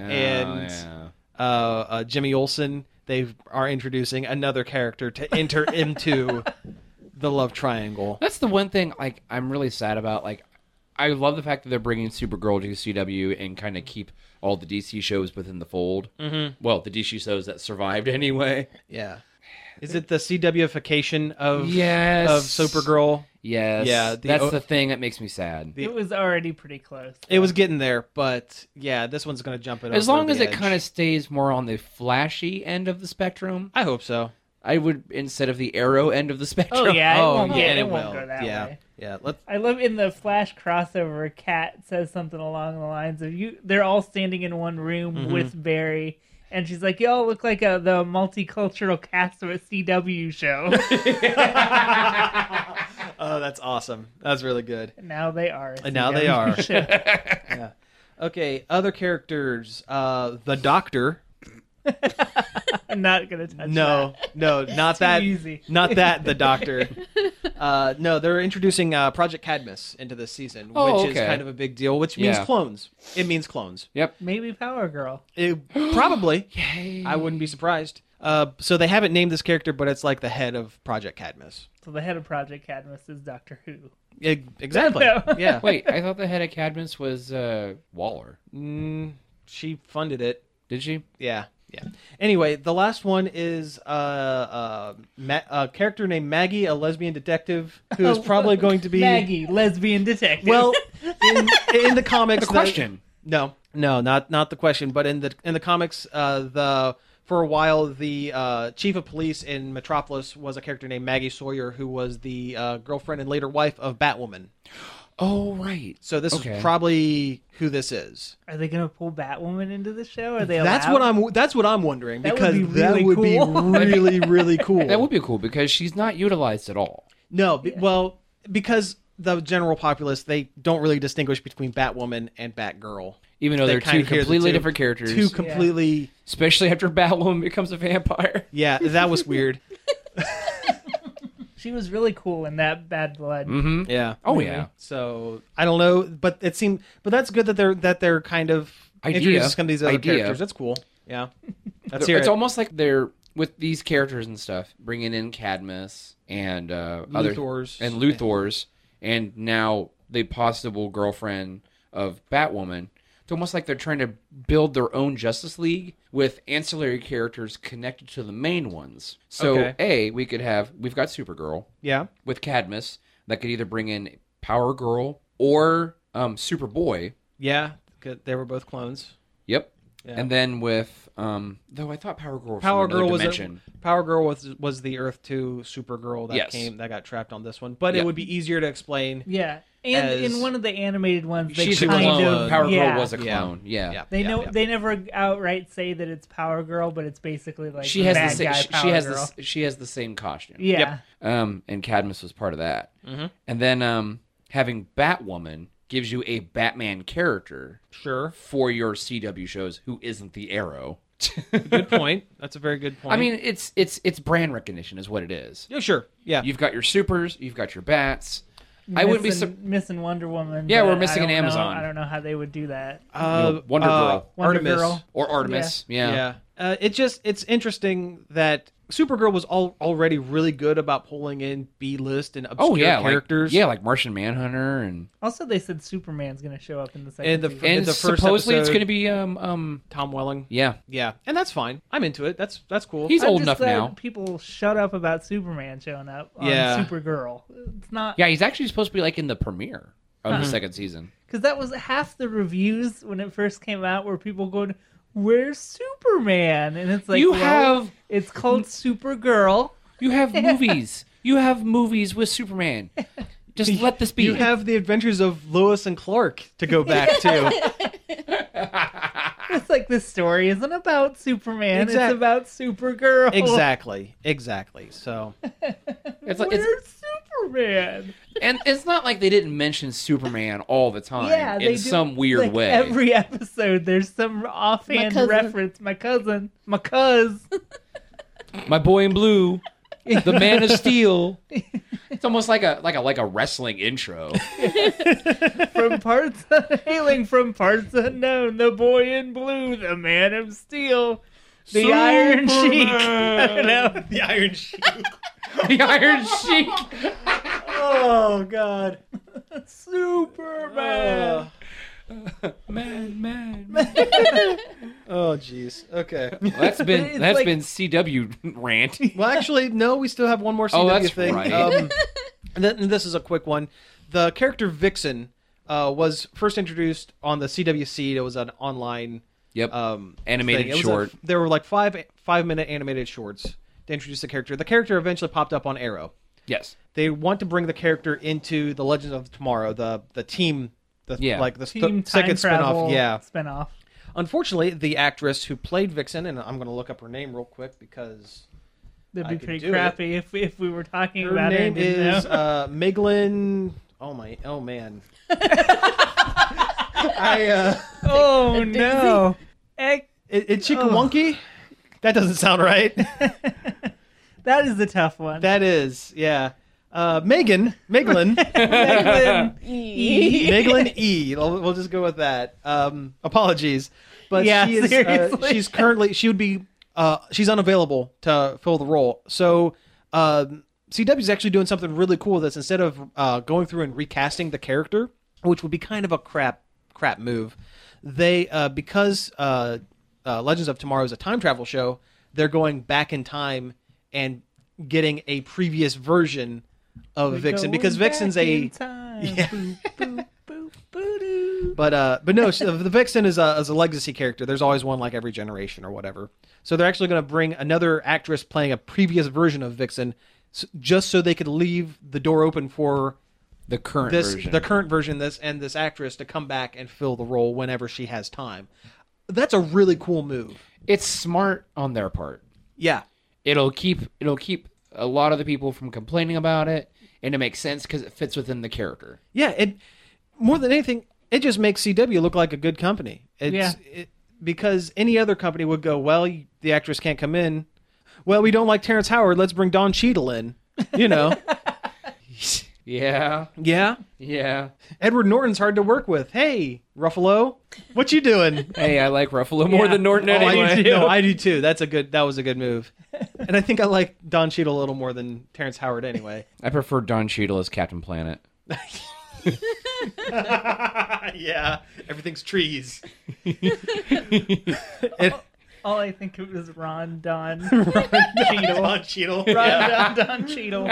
and Jimmy Olsen, they are introducing another character to enter into the love triangle. That's the one thing I'm really sad about. I love the fact that they're bringing Supergirl to CW and kind of keep all the DC shows within the fold. Mm-hmm. Well, the DC shows that survived anyway. Yeah. Is it the CWification of Yes. of Supergirl? Yes. Yeah, That's the thing that makes me sad. It was already pretty close. It was getting there, but yeah, this one's going to jump it As over long the as it edge. kind of stays more on the flashy end of the spectrum, I hope so. I would, instead of the Arrow end of the spectrum. Oh yeah, Oh, it won't, yeah, it it won't will. go that Yeah. way. Yeah, let's I love in the Flash crossover. Kat says something along the lines of "you." They're all standing in one room Mm-hmm. with Barry, and she's like, "Y'all look like the multicultural cast of a CW show." Oh, that's awesome. That's really good. And now they are. a And now they CW are. show. Yeah. Okay, other characters. The Doctor. I'm not gonna touch No, no, not Too that. easy. Not that. The Doctor. No, they're introducing Project Cadmus into this season, Oh, which is okay. kind of a big deal. Which means Yeah. clones. It means clones. Yep. that. Maybe Power Girl. Probably. Yay. I wouldn't be surprised. So they haven't named this character, but it's like the head of Project Cadmus. So the head of Project Cadmus is Doctor Who. Exactly. No. Yeah. Wait, I thought the head of Cadmus was Waller. She funded it. Did she? Yeah. Yeah. Anyway, the last one is a character named Maggie, a lesbian detective, who is probably going to be Maggie, lesbian detective. Well, in the comics, The question. No, not the question, but in the comics, for a while the chief of police in Metropolis was a character named Maggie Sawyer, who was the girlfriend and later wife of Batwoman. Oh, right. So this Okay. is probably who this is. Are they gonna pull Batwoman into the show? Are they? That's what I'm wondering, That would because be that really would be cool. really really cool. That would be cool because she's not utilized at all. No, well, because the general populace, they don't really distinguish between Batwoman and Batgirl. Even though They they're kinda two hear the completely two- different characters. Two completely. Especially after Batwoman becomes a vampire. Yeah, that was weird. She was really cool in that Bad Blood. Mm-hmm. Yeah. Oh, yeah. So I don't know, but it seemed, but that's good that they're kind of introducing some of these other characters. That's cool. Yeah. Let's hear It's it. almost like they're, with these characters and stuff, bringing in Cadmus and other Luthors. and now the possible girlfriend of Batwoman. It's almost like they're trying to build their own Justice League with ancillary characters connected to the main ones. So, Okay. we've got Supergirl Yeah. with Cadmus that could either bring in Power Girl or Superboy. Yeah. Good. They were both clones. Yep. Yeah. And then with though I thought Power Girl was Power from another Girl was dimension. Power Girl was the Earth 2 Supergirl that Yes. got trapped on this one, but Yeah. it would be easier to explain. Yeah, And as- in one of the animated ones, they She's a kind clone. of Power yeah. Girl was a clone. Yeah. Yeah. They yeah, know yeah. they never outright say that it's Power Girl, but it's basically like She has bad the guy same. Power She has Girl. she has the same costume. Yeah. And Cadmus was part of that. Mhm. And then having Batwoman gives you a Batman character Sure. for your CW shows who isn't the Arrow. Good point. That's a very good point. I mean, it's brand recognition is what it is. yeah, sure. Yeah. You've got your supers, you've got your bats. I wouldn't be missing Wonder Woman. Yeah, but we're missing I an don't know- Amazon. I don't know how they would do that. Wonder Girl. Wonder Artemis. Girl. or Artemis. Yeah. Yeah. It's interesting that Supergirl was already really good about pulling in B-list and obscure Oh yeah, characters. like Martian Manhunter and Also, they said Superman's going to show up in the second And the season. In and the first supposedly it's episode- going to be Tom Welling. yeah. Yeah, and that's fine. I'm into it. That's cool. He's I'm old just enough glad now. People shut up about Superman showing up on Yeah. Supergirl. It's not Yeah, he's actually supposed to be like in the premiere of the second season. because that was half the reviews when it first came out, where people going, "Where's Superman?" And it's like, You well, have- it's called Supergirl. You have movies. You have movies with Superman. Just let this be. You have the adventures of Lois and Clark to go back to. It's like this story isn't about Superman; Exact- it's about Supergirl. Exactly. So it's like Where's Superman? and it's not like they didn't mention Superman all the time Yeah, they in do. some weird Like, way. Every episode, there's some offhand cousin. reference. My cousin, my cuz. My boy in blue, the Man of Steel. It's almost like a wrestling intro. From parts hailing from parts unknown, the boy in blue, the man of steel, the Iron Sheik. I don't know. the Iron Sheik. The Iron Sheik. Oh God. Superman. Man. Oh jeez. Okay. Well, that's It's been like- CW rant. Well, actually, no. We still have one more CW Oh, that's thing. right. And this is a quick one. The character Vixen was first introduced on the CW Seed. It was an online Yep. thing. Animated It was short. there were like 5-minute animated shorts to introduce the character. The character eventually popped up on Arrow. Yes. They want to bring the character into the Legends of Tomorrow, the team, Yeah. like the Team time second travel spinoff. Yeah. spinoff. Unfortunately, the actress who played Vixen, and I'm going to look up her name real quick because That'd I be could pretty do crappy if we were talking her about name it. and didn't is know. Meglin. Oh man. Oh no! It's Chikawonki? That doesn't sound right. That is a tough one. That is, yeah. Meglin. Meglin Meglin E. We'll just go with that. Apologies, but Yeah, she is. seriously. She's currently. She would be. She's unavailable to fill the role. So, CW is actually doing something really cool. That's instead of going through and recasting the character, which would be kind of a crap move. They because Legends of Tomorrow is a time travel show. They're going back in time and getting a previous version of Vixen because Vixen's a Yeah. But no, the Vixen is a legacy character. There's always one like every generation or whatever. So they're actually going to bring another actress playing a previous version of Vixen, just so they could leave the door open for The current version. the current version, this actress to come back and fill the role whenever she has time. That's a really cool move. It's smart on their part. Yeah, It'll keep a lot of the people from complaining about it, and it makes sense because it fits within the character. yeah. It more than anything, it just makes CW look like a good company. Because any other company would go, well, the actress can't come in. Well, we don't like Terrence Howard. Let's bring Don Cheadle in. You know. Yeah. Yeah. Edward Norton's hard to work with. Hey, Ruffalo, what you doing? Hey, I like Ruffalo more than Norton anyway. I do too. That was a good move. And I think I like Don Cheadle a little more than Terrence Howard anyway. I prefer Don Cheadle as Captain Planet. Yeah, everything's trees. All I think it was Ron Don Cheadle. Don Cheadle. Don Cheadle.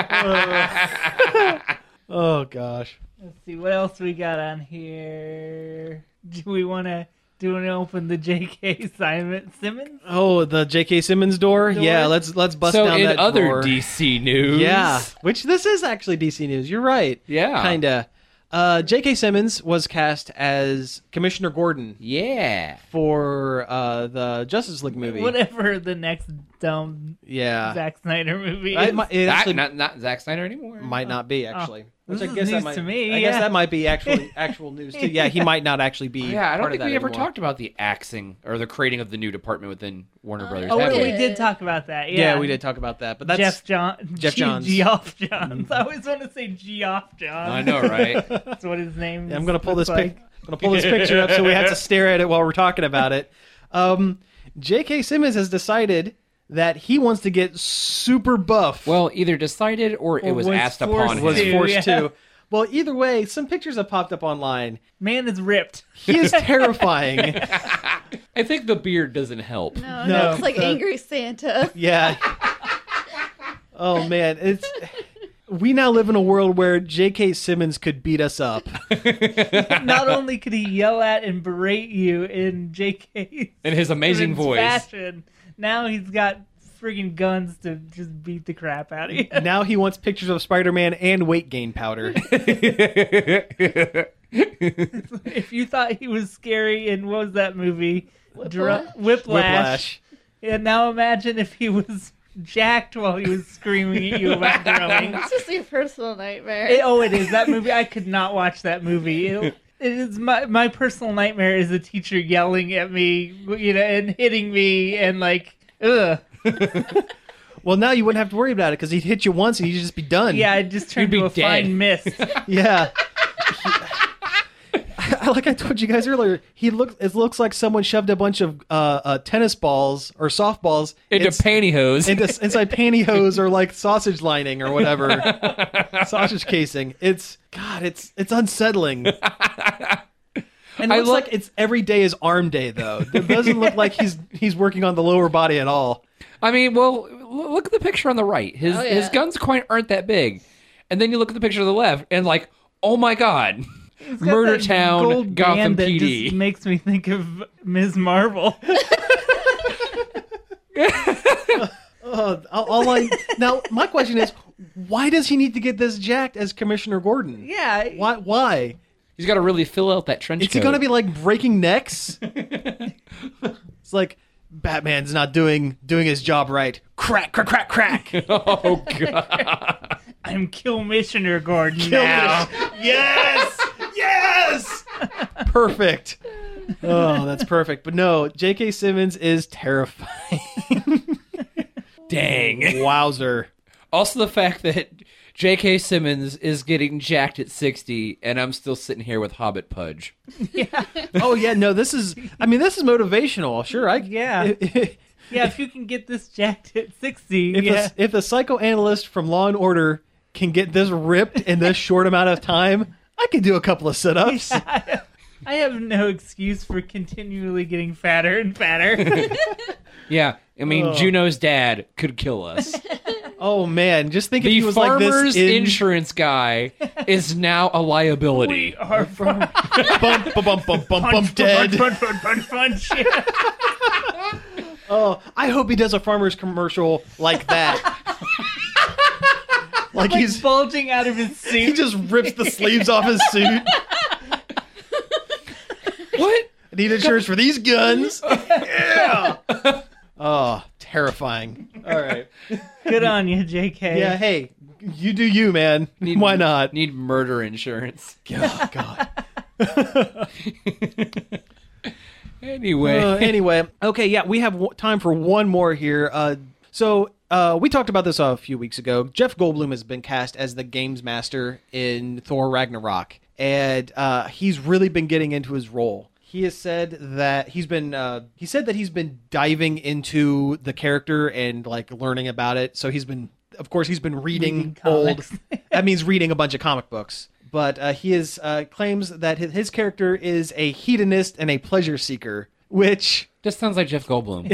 Oh gosh. Let's see what else we got on here. Do we want to open the J.K. Simmons? Oh, the J.K. Simmons door. Yeah, let's bust So down in that other door. DC news, Yeah, which this is actually DC news. You're right. Yeah. Kinda. J.K. Simmons was cast as Commissioner Gordon Yeah. for the Justice League movie. Whatever the next dumb Yeah. Zack Snyder movie It is. it actually Not Zack Snyder anymore. might not be, actually. This Which I is guess news that might, to me, I guess yeah. that might be actual news, too. Yeah, he might not actually be Yeah, I don't part think of that we ever anymore. talked about the axing or the creating of the new department within Warner Brothers. Oh, have we we? did talk about that. Yeah, Yeah, we did talk about that. But that's Jeff Johns. Geoff Johns. I always want to say Geoff Johns. I know, right? That's what his name is. I'm gonna pull this looks like. I'm gonna pull this picture up so we have to stare at it while we're talking about it. J.K. Simmons has decided that he wants to get super buff. Well, either decided or it Or was was asked forced upon was to. him. forced yeah. to. Well, either way, some pictures have popped up online. Man is ripped. He is terrifying. I think the beard doesn't help. No, it's like Angry Santa. Yeah. Oh man, we now live in a world where J.K. Simmons could beat us up. Not only could he yell at and berate you in J.K. In his amazing Simmons voice. fashion, now he's got friggin' guns to just beat the crap out of you. Now he wants pictures of Spider-Man and weight gain powder. If you thought he was scary in what was that movie? Whiplash? Whiplash. And now imagine if he was jacked while he was screaming at you about growing. It's just your personal nightmare. It is that movie. I could not watch that movie. It is my personal nightmare is a teacher yelling at me, and hitting me and like, ugh. Well, now you wouldn't have to worry about it because he'd hit you once and you'd just be done. Yeah, it just turned You'd to be a fine dead. mist. Yeah. Like I told you guys earlier, it looks like someone shoved a bunch of tennis balls or softballs Into pantyhose. inside pantyhose or like sausage lining or whatever, sausage casing. It's unsettling. And it looks like it's every day is arm day though. It doesn't look like he's working on the lower body at all. I mean, well, look at the picture on the right. His Oh, yeah. his guns aren't that big. And then you look at the picture on the left and like, oh my god. He's got Murder that Town, gold Gotham band that PD. just makes me think of Ms. Marvel. Now my question is, why does he need to get this jacked as Commissioner Gordon? Yeah. Why? He's got to really fill out that trench Is coat. he gonna be like breaking necks? It's like Batman's not doing his job right. Crack, crack, crack, crack. Oh god. I'm Commissioner Gordon now. Yes, yes, perfect. Oh, that's perfect. But no, J.K. Simmons is terrifying. Dang. Wowzer. Also the fact that J.K. Simmons is getting jacked at 60 and I'm still sitting here with Hobbit Pudge. Oh yeah, no, this is motivational. Sure, Yeah. Yeah, if you can get this jacked at 60, If the psychoanalyst from Law and Order can get this ripped in this short amount of time, I could do a couple of sit-ups. I have no excuse for continually getting fatter and fatter. Yeah, I mean, Juno's dad could kill us. Oh man, just think if The he was like farmer's this in insurance guy is now a liability. We are from bump, bump, bump, bump, bump, dead. punch. Oh, I hope he does a farmer's commercial like that. Like Like he's bulging out of his he suit. just rips the sleeves off his suit. What? I need insurance for these guns. Yeah. Oh, terrifying. All right. Good on you, JK. Yeah, hey, you do you, man. Why not? Need murder insurance. Oh, God. Anyway. Anyway, okay, yeah, we have time for one more here. So we talked about this a few weeks ago. Jeff Goldblum has been cast as the Games Master in Thor Ragnarok, and he's really been getting into his role. He has said that he's been diving into the character and like learning about it. So he's been reading old. comics. That means reading a bunch of comic books. But he claims that his character is a hedonist and a pleasure seeker, which This sounds like Jeff Goldblum.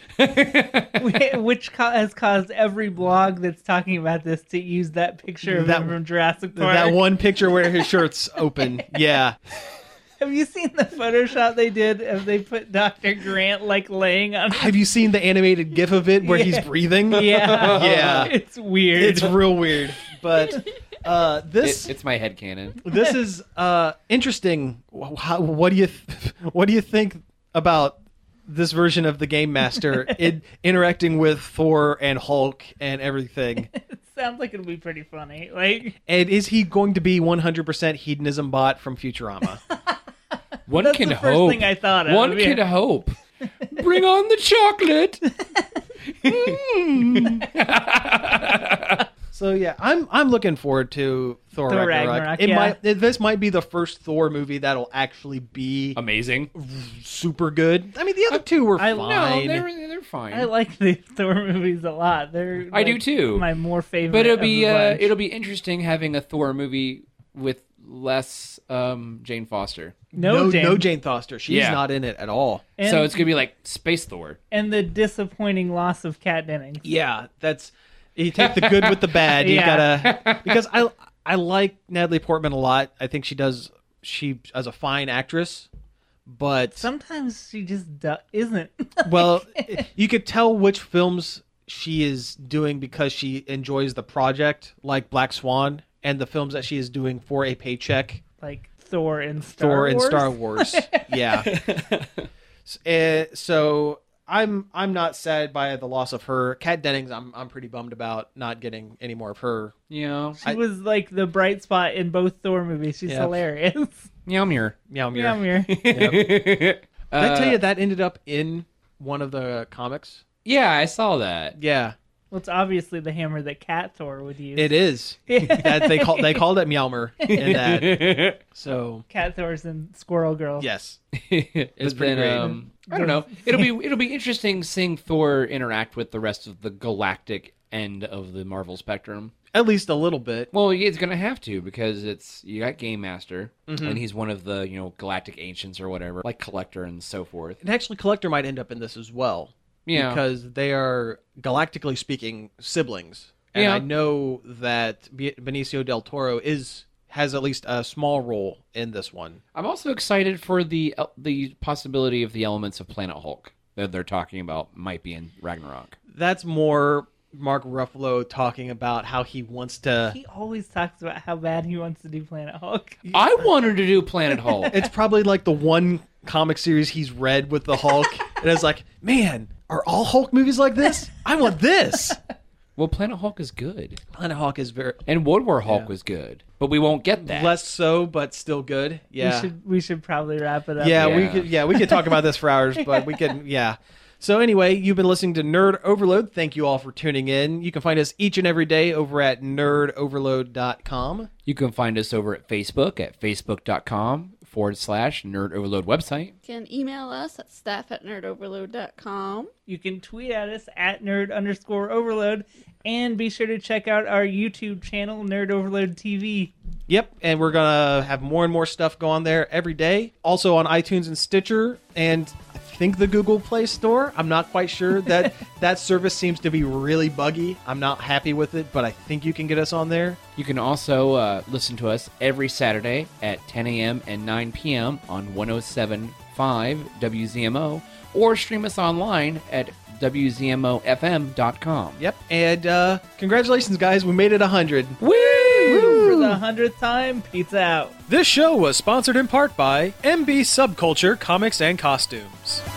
Which has caused every blog that's talking about this to use that picture of That- him from Jurassic Park. that one picture where his shirt's open. Yeah. Have you seen the Photoshop they did? Of they put Dr. Grant like laying on. Have you seen the animated GIF of it where he's Yeah. breathing? Yeah, Yeah. it's weird. It's real weird. But It's my headcanon. This is interesting. What do you think about this version of the Game Master interacting with Thor and Hulk and everything? It sounds like it'll be pretty funny. Like, And is he going to be 100% hedonism bot from Futurama? One that's can the first hope. thing I thought of. One can hope. Bring on the chocolate. So yeah, I'm looking forward to Thor Thor Ragnarok. Ragnarok, This might be the first Thor movie that'll actually be Amazing. super good. I mean, the other two were I- fine. No, they're fine. I like the Thor movies a lot. They're I do like, too. My more favorite. But of the bunch. it'll be interesting having a Thor movie with less Jane Foster. no Jane Foster. She's Yeah. not in it at all. and, So it's gonna be like Space Thor. and the disappointing loss of Kat Dennings. Yeah, that's you take the good with the bad. You Yeah. gotta because I like Natalie Portman a lot. I think she as a fine actress, but Sometimes she just isn't. well, you could tell which films she is doing because she enjoys the project, like Black Swan, and the films that she is doing for a paycheck. Like Thor and Star Thor Wars. and Star Wars. Yeah. So I'm not sad by the loss of her. Kat Dennings, I'm pretty bummed about not getting any more of her. Yeah. She was like the bright spot in both Thor movies. She's Yeah. hilarious. Meowmere. Meow Yeah, Meow. Mir. Did I tell you that ended up in one of the comics? Yeah, I saw that. Yeah, Well, it's obviously the hammer that Cat Thor would use. it is. That they called it Meowmer in that. So Cat Thor's in Squirrel Girl. yes, It's pretty great. I don't know. It'll be interesting seeing Thor interact with the rest of the galactic end of the Marvel spectrum. at least a little bit. Well, it's gonna have to because you got Game Master, and he's one of the galactic ancients or whatever, like Collector and so forth. And actually, Collector might end up in this as well. Yeah. Because they are, galactically speaking, siblings. And Yeah. I know that Benicio del Toro has at least a small role in this one. I'm also excited for the possibility of the elements of Planet Hulk that they're talking about might be in Ragnarok. That's more Mark Ruffalo talking about how he wants to... He always talks about how bad he wants to do Planet Hulk. I wanted to do Planet Hulk. It's probably like the one comic series he's read with the Hulk. And it's like, man, are all Hulk movies like this? I want this. Well, Planet Hulk is good, Planet Hulk is very... and World War Hulk was good, but we won't get that. Less so, but still good. Yeah. We should probably wrap it up. Yeah, Yeah. we could talk about this for hours, but we can, yeah. So anyway, you've been listening to Nerd Overload. Thank you all for tuning in. You can find us each and every day over at nerdoverload.com. You can find us over at Facebook at facebook.com/Nerd Overload website. You can email us at staff@nerdoverload.com. You can tweet at us at nerd_overload, and be sure to check out our YouTube channel, Nerd Overload TV. Yep, and we're going to have more and more stuff go on there every day. Also on iTunes and Stitcher, and I think the Google Play Store. I'm not quite sure. That service seems to be really buggy. I'm not happy with it, but I think you can get us on there. You can also listen to us every Saturday at 10 a.m. and 9 p.m. on 107.5 WZMO, or stream us online at WZMOFM.com. Yep, and congratulations, guys. We made it 100. For the 100th time, pizza out. This show was sponsored in part by MB Subculture Comics and Costumes.